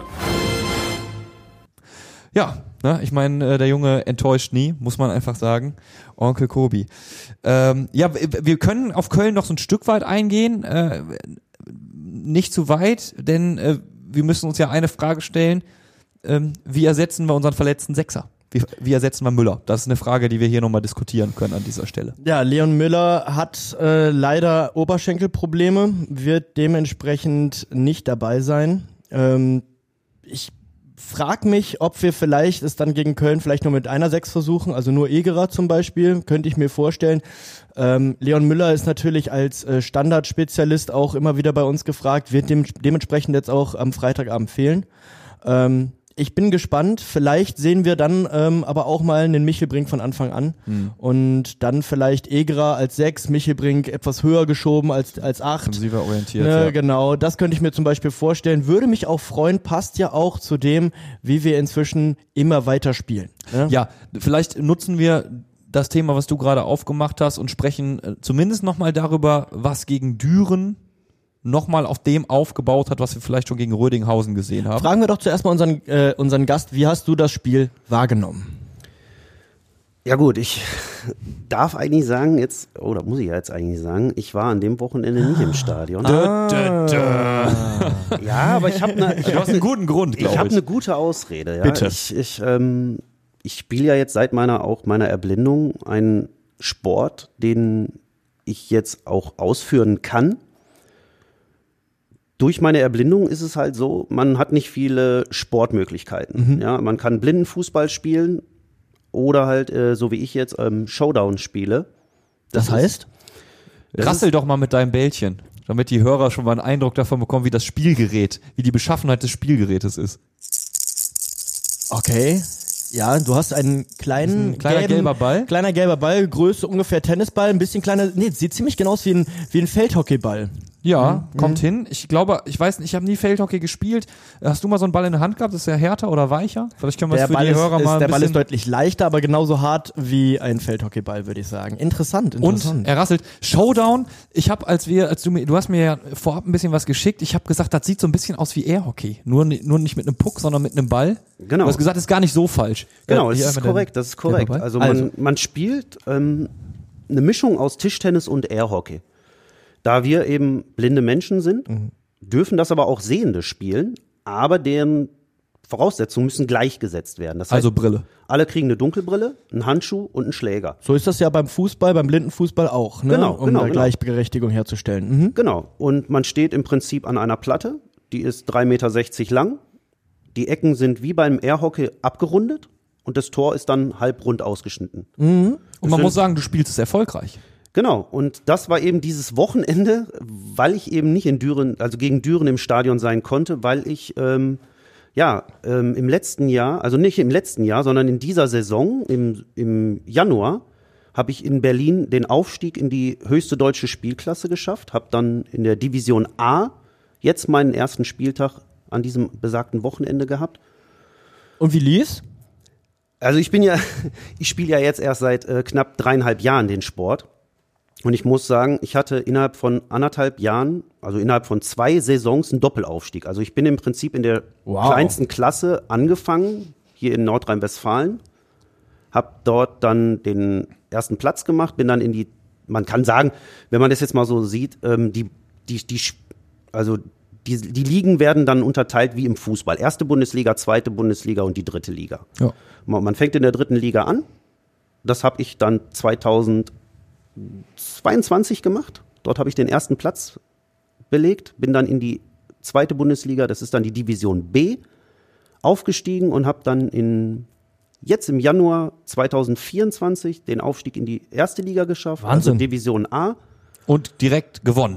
Ja, ne, ich meine, der Junge enttäuscht nie, muss man einfach sagen. Onkel Kobi. Ähm, ja, wir können auf Köln noch so ein Stück weit eingehen. Äh, nicht zu weit, denn äh, wir müssen uns ja eine Frage stellen. Ähm, wie ersetzen wir unseren verletzten Sechser? Wie, wie ersetzen wir Müller? Das ist eine Frage, die wir hier nochmal diskutieren können an dieser Stelle. Ja, Leon Müller hat äh, leider Oberschenkelprobleme, wird dementsprechend nicht dabei sein. Ähm, ich frag mich, ob wir vielleicht es dann gegen Köln vielleicht nur mit einer Sechs versuchen, also nur Egerer zum Beispiel, könnte ich mir vorstellen. Ähm, Leon Müller ist natürlich als äh, Standardspezialist auch immer wieder bei uns gefragt, wird dem, dementsprechend jetzt auch am Freitagabend fehlen. Ähm, Ich bin gespannt. Vielleicht sehen wir dann ähm, aber auch mal einen Michelbrink von Anfang an hm. und dann vielleicht Egerer als sechs, Michelbrink etwas höher geschoben als als acht. Offensiver orientiert. Ne, ja. Genau, das könnte ich mir zum Beispiel vorstellen. Würde mich auch freuen, passt ja auch zu dem, wie wir inzwischen immer weiter spielen. Ne? Ja, vielleicht nutzen wir das Thema, was du gerade aufgemacht hast und sprechen äh, zumindest nochmal darüber, was gegen Düren nochmal auf dem aufgebaut hat, was wir vielleicht schon gegen Rödinghausen gesehen haben. Fragen wir doch zuerst mal unseren, äh, unseren Gast, wie hast du das Spiel wahrgenommen? Ja gut, ich darf eigentlich sagen, jetzt, oder muss ich ja jetzt eigentlich sagen, ich war an dem Wochenende nicht im Stadion. Ah. Dö, dö, dö. Ja, aber ich habe eine Du hast einen guten Grund, glaube ich. Ich habe eine gute Ausrede. Ja. Bitte. Ich, ich, ähm, ich spiele ja jetzt seit meiner, auch meiner Erblindung einen Sport, den ich jetzt auch ausführen kann. durch meine Erblindung ist es halt so, man hat nicht viele Sportmöglichkeiten. Mhm. Ja, man kann Blindenfußball spielen oder halt, äh, so wie ich jetzt, ähm, Showdown spiele. Das, das heißt? Ist, Rassel doch mal mit deinem Bällchen, damit die Hörer schon mal einen Eindruck davon bekommen, wie das Spielgerät, wie die Beschaffenheit des Spielgerätes ist. Okay. Ja, du hast einen kleinen ein kleiner gelben, gelber Ball. Kleiner gelber Ball, Größe ungefähr Tennisball, ein bisschen kleiner, nee, sieht ziemlich genau aus wie ein, wie ein Feldhockeyball. Ja, mhm. kommt hin. Ich glaube, ich weiß nicht, ich habe nie Feldhockey gespielt. Hast du mal so einen Ball in der Hand gehabt? Ist der härter oder weicher? Vielleicht können wir es für Ball die Hörer ist, mal ein Der Ball bisschen ist deutlich leichter, aber genauso hart wie ein Feldhockeyball, würde ich sagen. Interessant, interessant. Und er rasselt. Showdown, ich habe, als wir, als du mir, du hast mir ja vorab ein bisschen was geschickt, ich habe gesagt, das sieht so ein bisschen aus wie Airhockey. Nur, nur nicht mit einem Puck, sondern mit einem Ball. Genau. Du hast gesagt, das ist gar nicht so falsch. Genau, äh, das ist korrekt, das ist korrekt. Also man, also. man spielt ähm, eine Mischung aus Tischtennis und Airhockey. Da wir eben blinde Menschen sind, mhm. dürfen das aber auch Sehende spielen, aber deren Voraussetzungen müssen gleichgesetzt werden. Das heißt, also Brille. Alle kriegen eine Dunkelbrille, einen Handschuh und einen Schläger. So ist das ja beim Fußball, beim Blindenfußball auch, ne? Genau, um genau, da genau. Gleichberechtigung herzustellen. Mhm. Genau, und man steht im Prinzip an einer Platte, die ist drei Meter sechzig lang, die Ecken sind wie beim Airhockey abgerundet und das Tor ist dann halbrund ausgeschnitten. Mhm. Und man muss sagen, du spielst es erfolgreich. Genau, und das war eben dieses Wochenende, weil ich eben nicht in Düren, also gegen Düren im Stadion sein konnte, weil ich ähm, ja ähm, im letzten Jahr, also nicht im letzten Jahr, sondern in dieser Saison, im, im Januar, habe ich in Berlin den Aufstieg in die höchste deutsche Spielklasse geschafft, habe dann in der Division A jetzt meinen ersten Spieltag an diesem besagten Wochenende gehabt. Und wie lief's? Also ich bin ja, ich spiele ja jetzt erst seit äh, knapp dreieinhalb Jahren den Sport. Und ich muss sagen, ich hatte innerhalb von anderthalb Jahren, also innerhalb von zwei Saisons, einen Doppelaufstieg. Also ich bin im Prinzip in der wow. kleinsten Klasse angefangen, hier in Nordrhein-Westfalen, habe dort dann den ersten Platz gemacht, bin dann in die, man kann sagen, wenn man das jetzt mal so sieht, ähm, die, die, die, also die, die Ligen werden dann unterteilt wie im Fußball. Erste Bundesliga, zweite Bundesliga und die dritte Liga. Ja. Man, man fängt in der dritten Liga an. Das habe ich dann zweitausendzweiundzwanzig gemacht. Dort habe ich den ersten Platz belegt, bin dann in die zweite Bundesliga, das ist dann die Division B, aufgestiegen und habe dann in jetzt im Januar zweitausendvierundzwanzig den Aufstieg in die erste Liga geschafft, Wahnsinn. Also Division A. Und direkt gewonnen.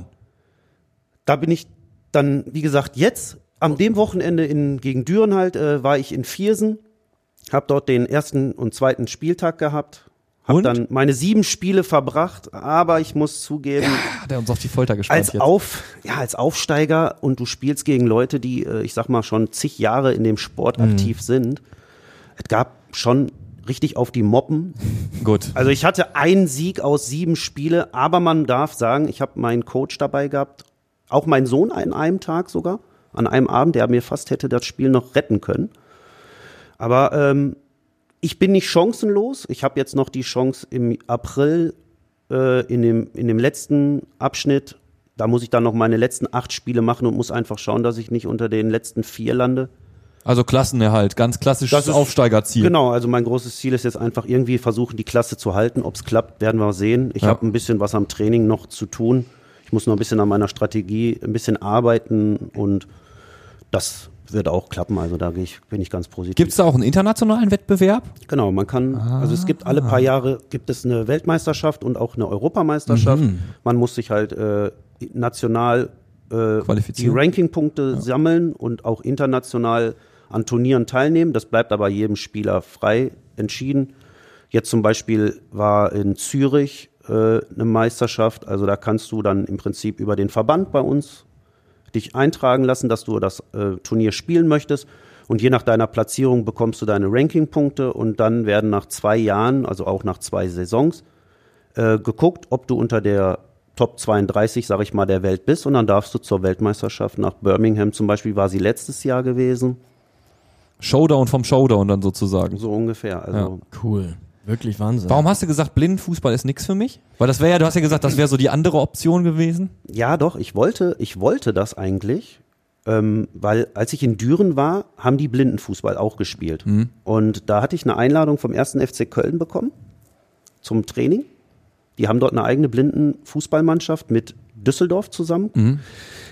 Da bin ich dann, wie gesagt, jetzt am dem Wochenende in, gegen Düren halt, äh, war ich in Viersen, habe dort den ersten und zweiten Spieltag gehabt, habe dann meine sieben Spiele verbracht, aber ich muss zugeben, ja, der uns auf die Folter gespannt als jetzt. Auf, ja, als Aufsteiger und du spielst gegen Leute, die, äh, ich sag mal, schon zig Jahre in dem Sport mhm. aktiv sind. Es gab schon richtig auf die Moppen. Gut. Also ich hatte einen Sieg aus sieben Spiele, aber man darf sagen, ich habe meinen Coach dabei gehabt, auch meinen Sohn an einem Tag sogar, an einem Abend, der mir fast hätte das Spiel noch retten können. Aber ähm, ich bin nicht chancenlos. Ich habe jetzt noch die Chance im April äh, in dem, in dem letzten Abschnitt, da muss ich dann noch meine letzten acht Spiele machen und muss einfach schauen, dass ich nicht unter den letzten vier lande. Also Klassenerhalt, ganz klassisches Das ist- Aufsteigerziel. Genau, also mein großes Ziel ist jetzt einfach irgendwie versuchen, die Klasse zu halten. Ob es klappt, werden wir sehen. Ich Ja. habe ein bisschen was am Training noch zu tun. Ich muss noch ein bisschen an meiner Strategie ein bisschen arbeiten und das wird auch klappen. Also da gehe ich, bin ich ganz positiv. Gibt es da auch einen internationalen Wettbewerb? Genau, man kann, also es gibt alle paar Jahre gibt es eine Weltmeisterschaft und auch eine Europameisterschaft. Mhm. Man muss sich halt äh, national äh, die Qualifizieren. Rankingpunkte sammeln und auch international an Turnieren teilnehmen. Das bleibt aber jedem Spieler frei entschieden. Jetzt zum Beispiel war in Zürich äh, eine Meisterschaft, also da kannst du dann im Prinzip über den Verband bei uns dich eintragen lassen, dass du das äh, Turnier spielen möchtest. Und je nach deiner Platzierung bekommst du deine Rankingpunkte und dann werden nach zwei Jahren, also auch nach zwei Saisons, äh, geguckt, ob du unter der Top zweiunddreißig, sag ich mal, der Welt bist. Und dann darfst du zur Weltmeisterschaft nach Birmingham zum Beispiel, war sie letztes Jahr gewesen. Showdown vom Showdown dann sozusagen. So ungefähr. Also Cool. Wirklich Wahnsinn. Warum hast du gesagt, Blindenfußball ist nix für mich? Weil das wäre ja, du hast ja gesagt, das wäre so die andere Option gewesen. ja, doch, ich wollte, ich wollte das eigentlich, ähm, weil als ich in Düren war, haben die Blindenfußball auch gespielt. Mhm. Und da hatte ich eine Einladung vom ersten F C Köln bekommen zum Training. Die haben dort eine eigene Blindenfußballmannschaft mit Düsseldorf zusammen. Mhm.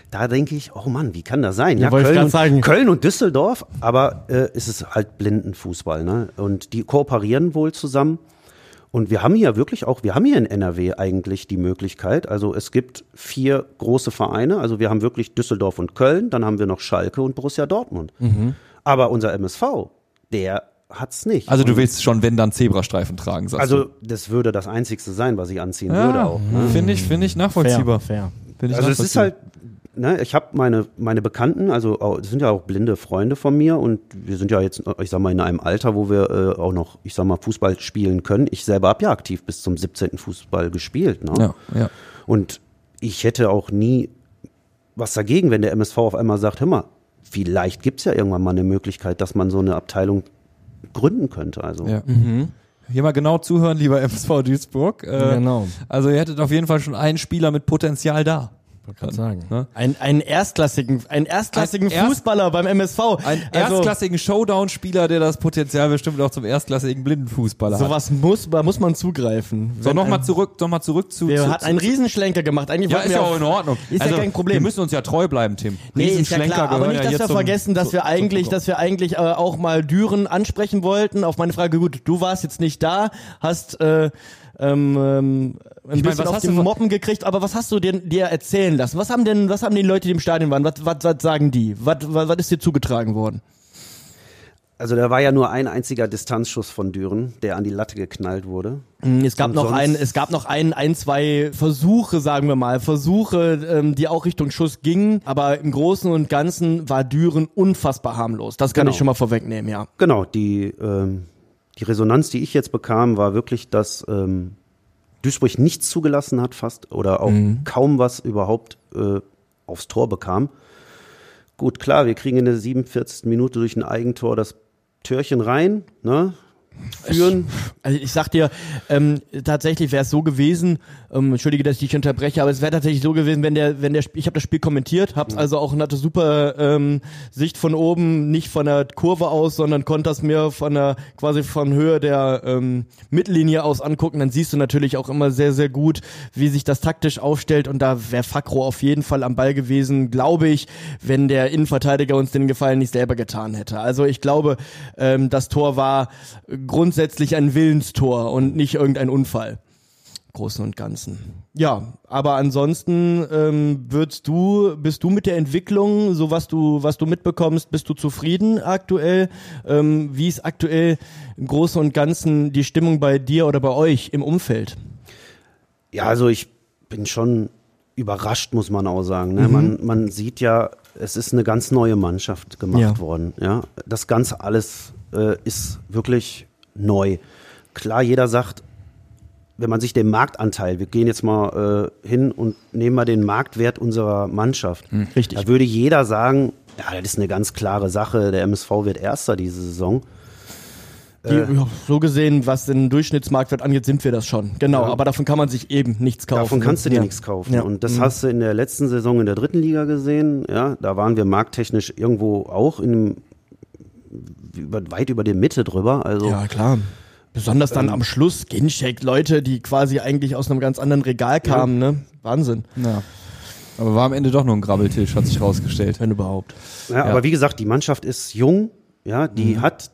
da denke ich, oh Mann, wie kann das sein? Ja, wollte ich Köln, grad und, sagen. Köln und Düsseldorf, aber äh, es ist halt Blindenfußball, ne? Und die kooperieren wohl zusammen. Und wir haben hier wirklich auch, wir haben hier in N R W eigentlich die Möglichkeit, also es gibt vier große Vereine, also wir haben wirklich Düsseldorf und Köln, dann haben wir noch Schalke und Borussia Dortmund. Mhm. Aber unser M S V, der hat's nicht. Also du willst schon, wenn dann Zebrastreifen tragen, sagst Also du. das würde das Einzigste sein, was ich anziehen Ja, würde auch. Ne? Finde ich, finde ich nachvollziehbar. Fair, fair. Find ich Also es ist nachvollziehbar. halt, ne, ich habe meine meine Bekannten, also auch, das sind ja auch blinde Freunde von mir und wir sind ja jetzt, ich sag mal, in einem Alter, wo wir äh, auch noch, ich sag mal, Fußball spielen können. Ich selber habe ja aktiv bis zum siebzehnten Fußball gespielt. Ne? Ja, ja. Und ich hätte auch nie was dagegen, wenn der M S V auf einmal sagt, hör mal, vielleicht gibt's ja irgendwann mal eine Möglichkeit, dass man so eine Abteilung gründen könnte. Also Ja. Mhm. Hier mal genau zuhören, lieber M S V Duisburg. Äh, Genau. Also ihr hättet auf jeden Fall schon einen Spieler mit Potenzial da. Ich wollte gerade sagen. Ne? Ein, einen erstklassigen, einen erstklassigen Ein Erst- Fußballer beim M S V. Einen Also, erstklassigen Showdown-Spieler, der das Potenzial bestimmt auch zum erstklassigen Blindenfußballer hat. sowas muss, da muss man zugreifen. So, Wenn nochmal ein- zurück, noch mal zurück zu. Der zu, hat zu, einen Riesenschlenker gemacht. Eigentlich Ja, wollten ist wir ja auf- auch in Ordnung. Ist also, ja kein Problem. Wir müssen uns ja treu bleiben, Tim. Nee, ist ja Riesenschlenker klar, aber gehören nicht, ja dass hier wir zum- vergessen, dass zum- wir zum eigentlich, Programm. dass wir eigentlich äh, auch mal Düren ansprechen wollten. Auf meine Frage, gut, du warst jetzt nicht da, hast äh, ähm, ähm, ein Ich mein, bisschen was auf hast den du- Moppen gekriegt, aber was hast du dir, dir erzählen lassen? Was haben denn, was haben die Leute, die im Stadion waren? Was, was, was sagen die? Was, was, was ist dir zugetragen worden? Also da war ja nur ein einziger Distanzschuss von Düren, der an die Latte geknallt wurde. Es gab Und noch sonst- ein, es gab noch ein, ein, zwei Versuche, sagen wir mal, Versuche, ähm, die auch Richtung Schuss gingen, aber im Großen und Ganzen war Düren unfassbar harmlos. Das kann Genau. ich schon mal vorwegnehmen, ja. Genau, die, ähm, die Resonanz, die ich jetzt bekam, war wirklich, dass ähm, Duisburg nichts zugelassen hat fast oder auch kaum was überhaupt äh, aufs Tor bekam. Gut, klar, wir kriegen in der siebenundvierzigsten Minute durch ein Eigentor das Türchen rein, ne? Führen. Also ich sag dir, ähm, tatsächlich wäre es so gewesen, ähm, entschuldige, dass ich dich unterbreche, aber es wäre tatsächlich so gewesen, wenn der, wenn der, Sp- ich habe das Spiel kommentiert, hab's also auch hatte super ähm, Sicht von oben, nicht von der Kurve aus, sondern konnte das mir von der, quasi von Höhe der ähm, Mittellinie aus angucken, dann siehst du natürlich auch immer sehr, sehr gut, wie sich das taktisch aufstellt und da wäre Fakro auf jeden Fall am Ball gewesen, glaube ich, wenn der Innenverteidiger uns den Gefallen nicht selber getan hätte. Also ich glaube, ähm, das Tor war grundsätzlich ein Willenstor und nicht irgendein Unfall. Großen und Ganzen. Ja, aber ansonsten ähm, würdest du, bist du mit der Entwicklung, so was du, was du mitbekommst, bist du zufrieden aktuell? Ähm, wie ist aktuell im Großen und Ganzen die Stimmung bei dir oder bei euch im Umfeld? Ja, also ich bin schon überrascht, muss man auch sagen. Ne? Man, man sieht ja, es ist eine ganz neue Mannschaft gemacht Ja. worden. Ja? Das Ganze alles äh, ist wirklich neu. Klar, jeder sagt, wenn man sich den Marktanteil, wir gehen jetzt mal äh, hin und nehmen mal den Marktwert unserer Mannschaft. Richtig. Da würde jeder sagen, ja, das ist eine ganz klare Sache, der M S V wird Erster diese Saison. Die, ja, so gesehen, was den Durchschnittsmarktwert angeht, sind wir das schon. Genau, Ja. aber davon kann man sich eben nichts kaufen. Davon kannst du dir Ja. nichts kaufen. Ja. Und das Mhm. hast du in der letzten Saison in der dritten Liga gesehen. Ja, da waren wir markttechnisch irgendwo auch in einem, über, weit über der Mitte drüber. Also Ja, klar. Besonders dann am Schluss, Ginchek, Leute, die quasi eigentlich aus einem ganz anderen Regal kamen, ne? Wahnsinn. Ja. Aber war am Ende doch nur ein Grabbeltisch, hat sich rausgestellt. Wenn überhaupt. Ja, aber wie gesagt, die Mannschaft ist jung, ja, die hat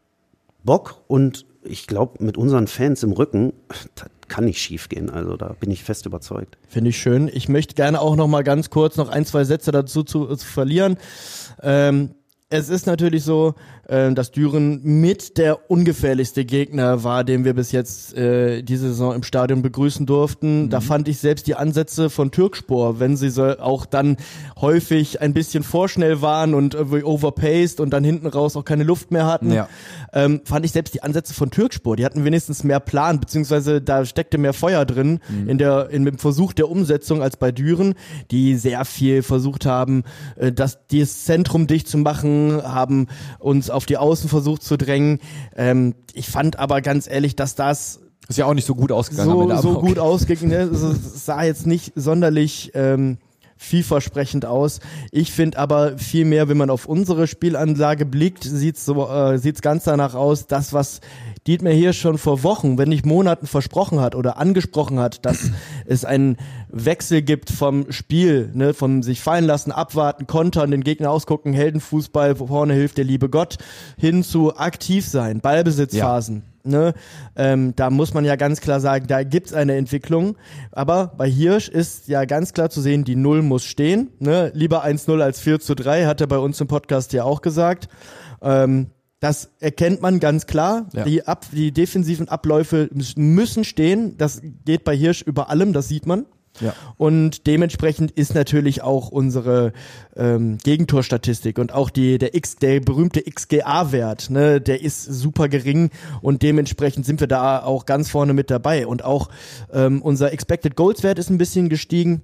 Bock und ich glaube, mit unseren Fans im Rücken, das kann nicht schief gehen. Also da bin ich fest überzeugt. Finde ich schön. Ich möchte gerne auch noch mal ganz kurz noch ein, zwei Sätze dazu zu, zu verlieren. Ähm, es ist natürlich so, äh, dass Düren mit der ungefährlichste Gegner war, den wir bis jetzt äh, diese Saison im Stadion begrüßen durften. Da fand ich selbst die Ansätze von Türkspor, wenn sie so auch dann häufig ein bisschen vorschnell waren und irgendwie overpaced und dann hinten raus auch keine Luft mehr hatten, Ja. ähm, fand ich selbst die Ansätze von Türkspor, die hatten wenigstens mehr Plan, beziehungsweise da steckte mehr Feuer drin in der in dem Versuch der Umsetzung als bei Düren, die sehr viel versucht haben, äh, das, das Zentrum dicht zu machen, haben uns auf die Außen versucht zu drängen. Ähm, ich fand aber ganz ehrlich, dass das Ist ja auch nicht so gut ausgegangen. am so, Ende, aber so okay. gut ausgegangen ist. Also, es sah jetzt nicht sonderlich ähm, vielversprechend aus. Ich finde aber viel mehr, wenn man auf unsere Spielanlage blickt, sieht's so, äh, sieht's ganz danach aus, das, was Dietmar hier schon vor Wochen, wenn nicht Monaten versprochen hat oder angesprochen hat, dass es einen Wechsel gibt vom Spiel, ne, vom sich fallen lassen, abwarten, kontern, den Gegner ausgucken, Heldenfußball, wo vorne hilft der liebe Gott, hin zu aktiv sein, Ballbesitzphasen. Ja. Ne, ähm, da muss man ja ganz klar sagen, da gibt's eine Entwicklung, aber bei Hirsch ist ja ganz klar zu sehen, die Null muss stehen, ne, lieber eins null als vier zu drei, hat er bei uns im Podcast ja auch gesagt, ähm, das erkennt man ganz klar, ja. die, Ab- die defensiven Abläufe müssen stehen, das geht bei Hirsch über allem, das sieht man. Ja. Und dementsprechend ist natürlich auch unsere ähm, Gegentorstatistik und auch die der X der berühmte X G A-Wert, ne, der ist super gering und dementsprechend sind wir da auch ganz vorne mit dabei und auch ähm, unser Expected Goals Wert ist ein bisschen gestiegen.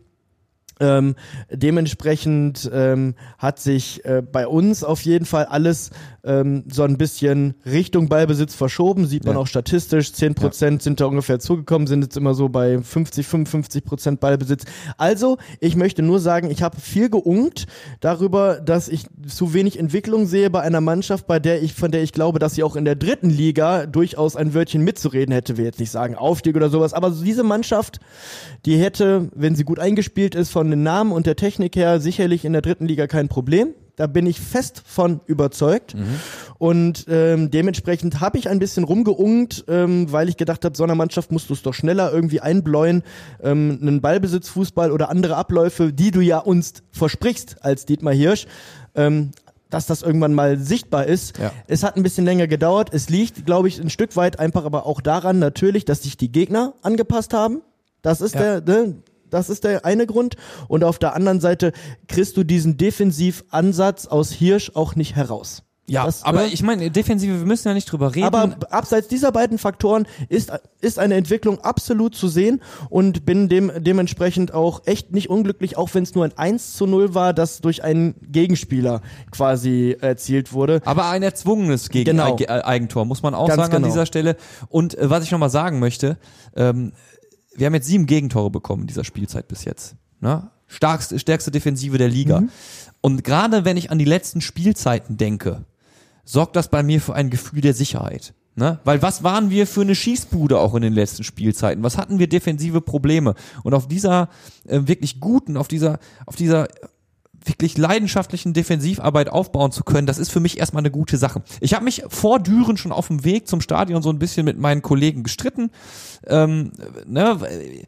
Ähm, dementsprechend ähm, hat sich äh, bei uns auf jeden Fall alles ähm, so ein bisschen Richtung Ballbesitz verschoben, sieht man ja. auch statistisch, zehn Prozent ja. sind da ungefähr zugekommen, sind jetzt immer so bei fünfzig, fünfundfünfzig Prozent Ballbesitz. Also, ich möchte nur sagen, ich habe viel geunkt darüber, dass ich zu wenig Entwicklung sehe bei einer Mannschaft, bei der ich, von der ich glaube, dass sie auch in der dritten Liga durchaus ein Wörtchen mitzureden hätte, will jetzt nicht sagen Aufstieg oder sowas, aber diese Mannschaft, die hätte, wenn sie gut eingespielt ist, von den Namen und der Technik her sicherlich in der dritten Liga kein Problem. Da bin ich fest von überzeugt. Mhm. Und ähm, dementsprechend habe ich ein bisschen rumgeungt, ähm, weil ich gedacht habe, so einer Mannschaft musst du es doch schneller irgendwie einbläuen. Ähm, einen Ballbesitzfußball oder andere Abläufe, die du ja uns versprichst als Dietmar Hirsch, ähm, dass das irgendwann mal sichtbar ist. Ja. Es hat ein bisschen länger gedauert. Es liegt, glaube ich, ein Stück weit einfach aber auch daran natürlich, dass sich die Gegner angepasst haben. Das ist ja. der... ne, Das ist der eine Grund. Und auf der anderen Seite kriegst du diesen Defensivansatz aus Hirsch auch nicht heraus. Ja, das, aber ne? ich meine, Defensive, wir müssen ja nicht drüber reden. Aber abseits dieser beiden Faktoren ist ist eine Entwicklung absolut zu sehen und bin dem dementsprechend auch echt nicht unglücklich, auch wenn es nur ein eins zu null war, das durch einen Gegenspieler quasi erzielt wurde. Aber ein erzwungenes Gegen- genau. Eigentor, muss man auch Ganz sagen genau. an dieser Stelle. Und äh, was ich nochmal sagen möchte, ähm, wir haben jetzt sieben Gegentore bekommen in dieser Spielzeit bis jetzt. Ne? Starkste, stärkste Defensive der Liga. Mhm. Und gerade wenn ich an die letzten Spielzeiten denke, sorgt das bei mir für ein Gefühl der Sicherheit. Ne? Weil was waren wir für eine Schießbude auch in den letzten Spielzeiten? Was hatten wir defensive Probleme? Und auf dieser äh, wirklich guten, auf dieser, auf dieser wirklich leidenschaftlichen Defensivarbeit aufbauen zu können, das ist für mich erstmal eine gute Sache. Ich habe mich vor Düren schon auf dem Weg zum Stadion so ein bisschen mit meinen Kollegen gestritten. Ähm, ne,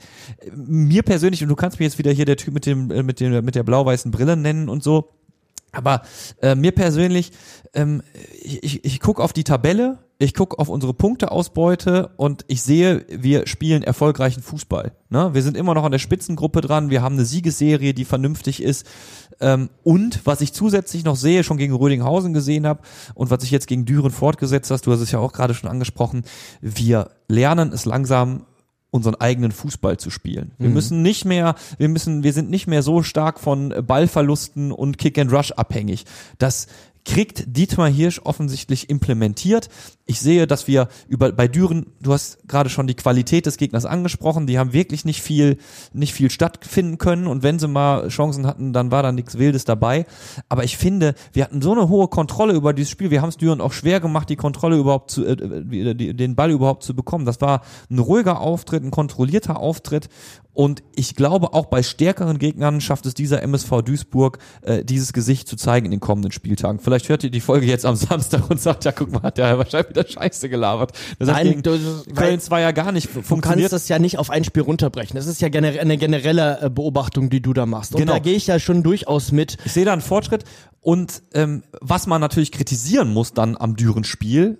mir persönlich, und du kannst mir jetzt wieder hier der Typ mit dem mit dem mit der blau-weißen Brille nennen und so, aber äh, mir persönlich, ähm, ich, ich, ich gucke auf die Tabelle, ich gucke auf unsere Punkteausbeute und ich sehe, wir spielen erfolgreichen Fußball. Ne? Wir sind immer noch an der Spitzengruppe dran, wir haben eine Siegesserie, die vernünftig ist. Ähm, und was ich zusätzlich noch sehe, schon gegen Rödinghausen gesehen habe und was ich jetzt gegen Düren fortgesetzt hast, du hast es ja auch gerade schon angesprochen, wir lernen es langsam, unseren eigenen Fußball zu spielen. Wir mhm. müssen nicht mehr, wir müssen, wir sind nicht mehr so stark von Ballverlusten und Kick and Rush abhängig. Das kriegt Dietmar Hirsch offensichtlich implementiert. Ich sehe, dass wir über bei Düren, du hast gerade schon die Qualität des Gegners angesprochen, die haben wirklich nicht viel nicht viel stattfinden können und wenn sie mal Chancen hatten, dann war da nichts Wildes dabei. Aber ich finde, wir hatten so eine hohe Kontrolle über dieses Spiel, wir haben es Düren auch schwer gemacht, die Kontrolle überhaupt zu, äh, den Ball überhaupt zu bekommen. Das war ein ruhiger Auftritt, ein kontrollierter Auftritt. Und ich glaube, auch bei stärkeren Gegnern schafft es dieser M S V Duisburg, äh, dieses Gesicht zu zeigen in den kommenden Spieltagen. Vielleicht hört ihr die Folge jetzt am Samstag und sagt, ja, guck mal, hat der wahrscheinlich wieder Scheiße gelabert. Das Nein, hat gegen du, Köln zwar ja gar nicht du funktioniert. Du kannst das ja nicht auf ein Spiel runterbrechen. Das ist ja gener- eine generelle Beobachtung, die du da machst. Und genau. da gehe ich ja schon durchaus mit. Ich sehe da einen Fortschritt. Und ähm, was man natürlich kritisieren muss dann am Düren-Spiel,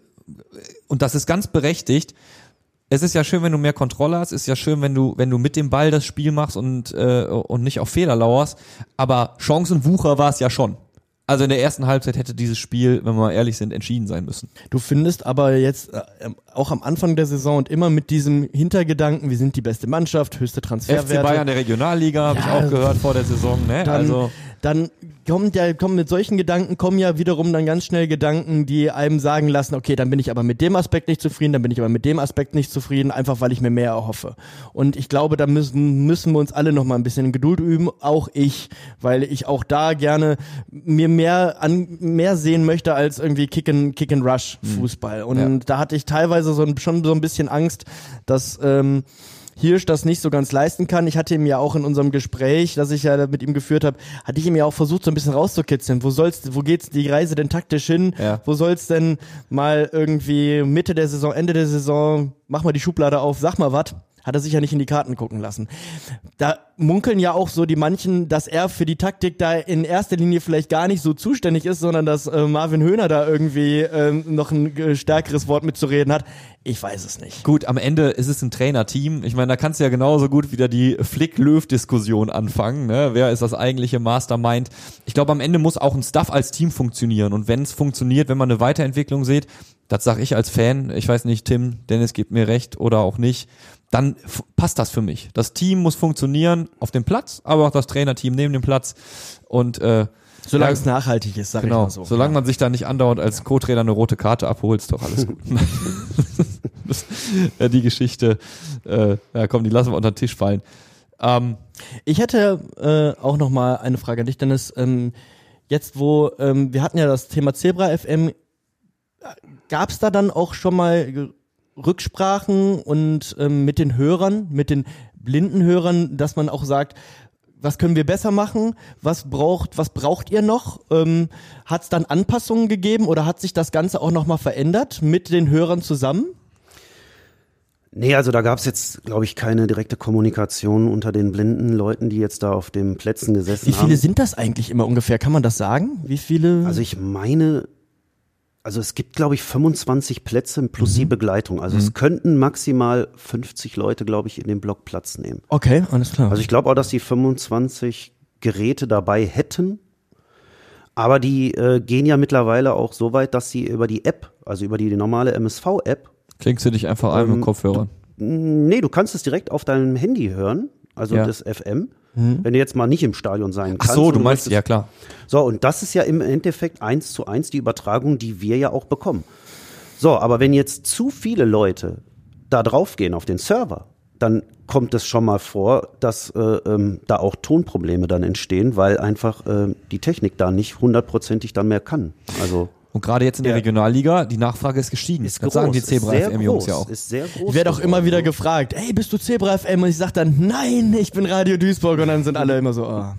und das ist ganz berechtigt, es ist ja schön, wenn du mehr Kontrolle hast, es ist ja schön, wenn du wenn du mit dem Ball das Spiel machst und äh, und nicht auf Fehler lauerst, aber Chancenwucher war es ja schon. Also in der ersten Halbzeit hätte dieses Spiel, wenn wir mal ehrlich sind, entschieden sein müssen. Du findest aber jetzt äh, auch am Anfang der Saison und immer mit diesem Hintergedanken, wir sind die beste Mannschaft, höchste Transferwerte. F C Bayern der Regionalliga, habe ja, ich auch gehört vor der Saison. Ne? Dann, also dann kommt ja, kommen mit solchen Gedanken, kommen ja wiederum dann ganz schnell Gedanken, die einem sagen lassen, okay, dann bin ich aber mit dem Aspekt nicht zufrieden, dann bin ich aber mit dem Aspekt nicht zufrieden, einfach weil ich mir mehr erhoffe. Und ich glaube, da müssen, müssen wir uns alle noch mal ein bisschen Geduld üben, auch ich, weil ich auch da gerne mir mehr an, mehr sehen möchte als irgendwie Kick and, Kick and Rush Fußball. Und ja. da hatte ich teilweise so ein, schon so ein bisschen Angst, dass, ähm, Hirsch das nicht so ganz leisten kann. Ich hatte ihm ja auch in unserem Gespräch, das ich ja mit ihm geführt habe, hatte ich ihm ja auch versucht, so ein bisschen rauszukitzeln. Wo soll's, wo geht's die Reise denn taktisch hin? Ja. Wo soll's denn mal irgendwie Mitte der Saison, Ende der Saison, mach mal die Schublade auf, sag mal was. Hat er sich ja nicht in die Karten gucken lassen. Da munkeln ja auch so die manchen, dass er für die Taktik da in erster Linie vielleicht gar nicht so zuständig ist, sondern dass äh, Marvin Höhner da irgendwie ähm, noch ein äh, stärkeres Wort mitzureden hat. Ich weiß es nicht. Gut, am Ende ist es ein Trainerteam. Ich meine, da kannst du ja genauso gut wieder die Flick-Löw-Diskussion anfangen. Ne? Wer ist das eigentliche Mastermind? Ich glaube, am Ende muss auch ein Staff als Team funktionieren. Und wenn es funktioniert, wenn man eine Weiterentwicklung sieht, das sage ich als Fan, ich weiß nicht, Tim, Dennis gibt mir recht oder auch nicht, dann f- passt das für mich. Das Team muss funktionieren auf dem Platz, aber auch das Trainerteam neben dem Platz. Und äh, Solange ja, es nachhaltig ist, sag genau, ich mal so. solange ja. man sich da nicht andauernd als Co-Trainer eine rote Karte abholt, ist doch alles gut. das, ja, die Geschichte, äh, ja komm, die lassen wir unter den Tisch fallen. Ähm, Ich hätte äh, auch noch mal eine Frage an dich, Dennis. Ähm, jetzt wo, ähm, wir hatten ja das Thema Zebra F M, gab es da dann auch schon mal Rücksprachen und ähm, mit den Hörern, mit den blinden Hörern, dass man auch sagt, was können wir besser machen? Was braucht, was braucht ihr noch? Ähm, hat es dann Anpassungen gegeben oder hat sich das Ganze auch nochmal verändert mit den Hörern zusammen? Nee, also da gab es jetzt, glaube ich, keine direkte Kommunikation unter den blinden Leuten, die jetzt da auf den Plätzen gesessen Wie haben. viele sind das eigentlich immer ungefähr? Kann man das sagen? Wie viele? Also ich meine, also es gibt, glaube ich, fünfundzwanzig Plätze plus die Begleitung. Also es könnten maximal fünfzig Leute, glaube ich, in dem Block Platz nehmen. Okay, alles klar. Also ich glaube auch, dass die fünfundzwanzig Geräte dabei hätten. Aber die äh, gehen ja mittlerweile auch so weit, dass sie über die App, also über die normale M S V-App, klingst du dich einfach ein Ähm, mit Kopfhörern? nee, du kannst es direkt auf deinem Handy hören, also Ja. das F M, wenn du jetzt mal nicht im Stadion sein Ach kannst. so, und du meinst, möchtest- ja klar. So, und das ist ja im Endeffekt eins zu eins die Übertragung, die wir ja auch bekommen. So, aber wenn jetzt zu viele Leute da drauf gehen auf den Server, dann kommt es schon mal vor, dass äh, ähm, da auch Tonprobleme dann entstehen, weil einfach äh, die Technik da nicht hundertprozentig dann mehr kann. Also Und gerade jetzt in der Ja. Regionalliga, die Nachfrage ist gestiegen. ist Das groß, sagen die ist Zebra sehr F M-Jungs groß, ja auch. Ist sehr groß Ich werde auch immer geworden, wieder ne? gefragt, hey, bist du Zebra F M? Und ich sag dann, nein, ich bin Radio Duisburg. Und dann sind alle immer so, oh.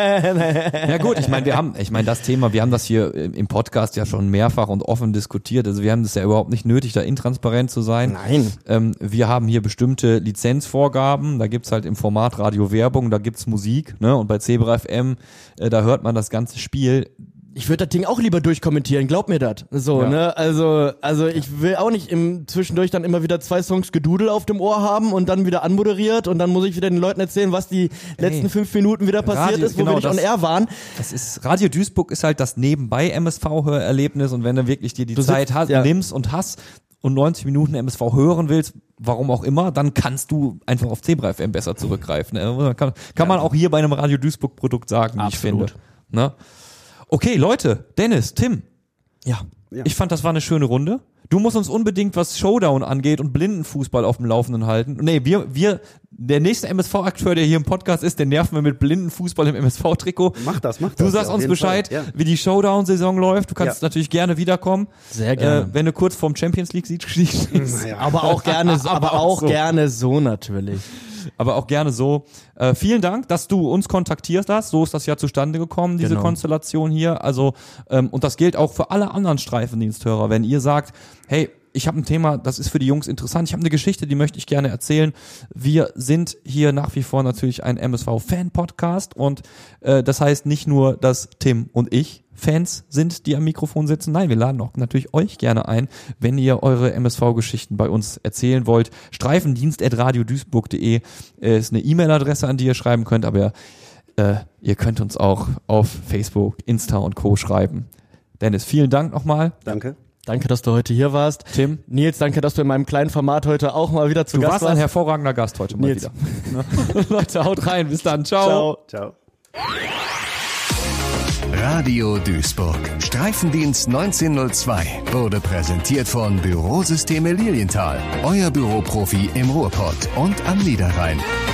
Ja gut, ich meine, wir haben, ich meine, das Thema, wir haben das hier im Podcast ja schon mehrfach und offen diskutiert. Also wir haben das ja überhaupt nicht nötig, da intransparent zu sein. Nein. Ähm, wir haben hier bestimmte Lizenzvorgaben. Da gibt's halt im Format Radio Werbung, da gibt's Musik, ne? Und bei Zebra F M, äh, da hört man das ganze Spiel. Ich würde das Ding auch lieber durchkommentieren, glaub mir das. So, Ja. ne? Also, also ich will auch nicht im zwischendurch dann immer wieder zwei Songs Gedudel auf dem Ohr haben und dann wieder anmoderiert und dann muss ich wieder den Leuten erzählen, was die letzten fünf Minuten wieder passiert Radio- ist, wo genau, wir nicht on das- air waren. Das ist, Radio Duisburg ist halt das nebenbei M S V-Hörerlebnis und wenn du wirklich dir die Du Zeit sitzt- hast, ja. nimmst und hast und neunzig Minuten M S V hören willst, warum auch immer, dann kannst du einfach auf Zebra F M besser zurückgreifen. Ne? Kann, kann man auch hier bei einem Radio Duisburg Produkt sagen, wie ich Absolut. finde. Ne? Okay, Leute, Dennis, Tim, Ja. Ja. ich fand, das war eine schöne Runde. Du musst uns unbedingt, was Showdown angeht und Blindenfußball auf dem Laufenden halten. Nee, wir, wir, der nächste M S V-Akteur, der hier im Podcast ist, den nerven wir mit Blindenfußball im M S V-Trikot. Mach das, mach das. Du sagst auf uns jeden Bescheid, Fall, ja. wie die Showdown-Saison läuft. Du kannst Ja. natürlich gerne wiederkommen. Sehr gerne. Äh, wenn du kurz vorm Champions League-Sieg stehst. Aber auch gerne, so, aber auch so. gerne so natürlich. Aber auch gerne so. Äh, vielen Dank, dass du uns kontaktiert hast. So ist das ja zustande gekommen, diese Genau. Konstellation hier. Also, ähm, und das gilt auch für alle anderen Streifendiensthörer. Wenn ihr sagt, hey, ich habe ein Thema, das ist für die Jungs interessant. Ich habe eine Geschichte, die möchte ich gerne erzählen. Wir sind hier nach wie vor natürlich ein M S V-Fan-Podcast und äh, das heißt nicht nur, dass Tim und ich Fans sind, die am Mikrofon sitzen. Nein, wir laden auch natürlich euch gerne ein, wenn ihr eure M S V-Geschichten bei uns erzählen wollt. streifendienst at radioduisburg punkt de ist eine E-Mail-Adresse, an die ihr schreiben könnt, aber äh, ihr könnt uns auch auf Facebook, Insta und Co. schreiben. Dennis, vielen Dank nochmal. Danke. Danke, dass du heute hier warst. Tim, Nils, danke, dass du in meinem kleinen Format heute auch mal wieder zu du Gast warst ein hervorragender Gast heute mal Nils. wieder. Leute, haut rein. Bis dann. Ciao. Ciao. Radio Duisburg. Streifendienst neunzehnhundertzwei wurde präsentiert von Bürosysteme Lilienthal. Euer Büroprofi im Ruhrpott und am Niederrhein.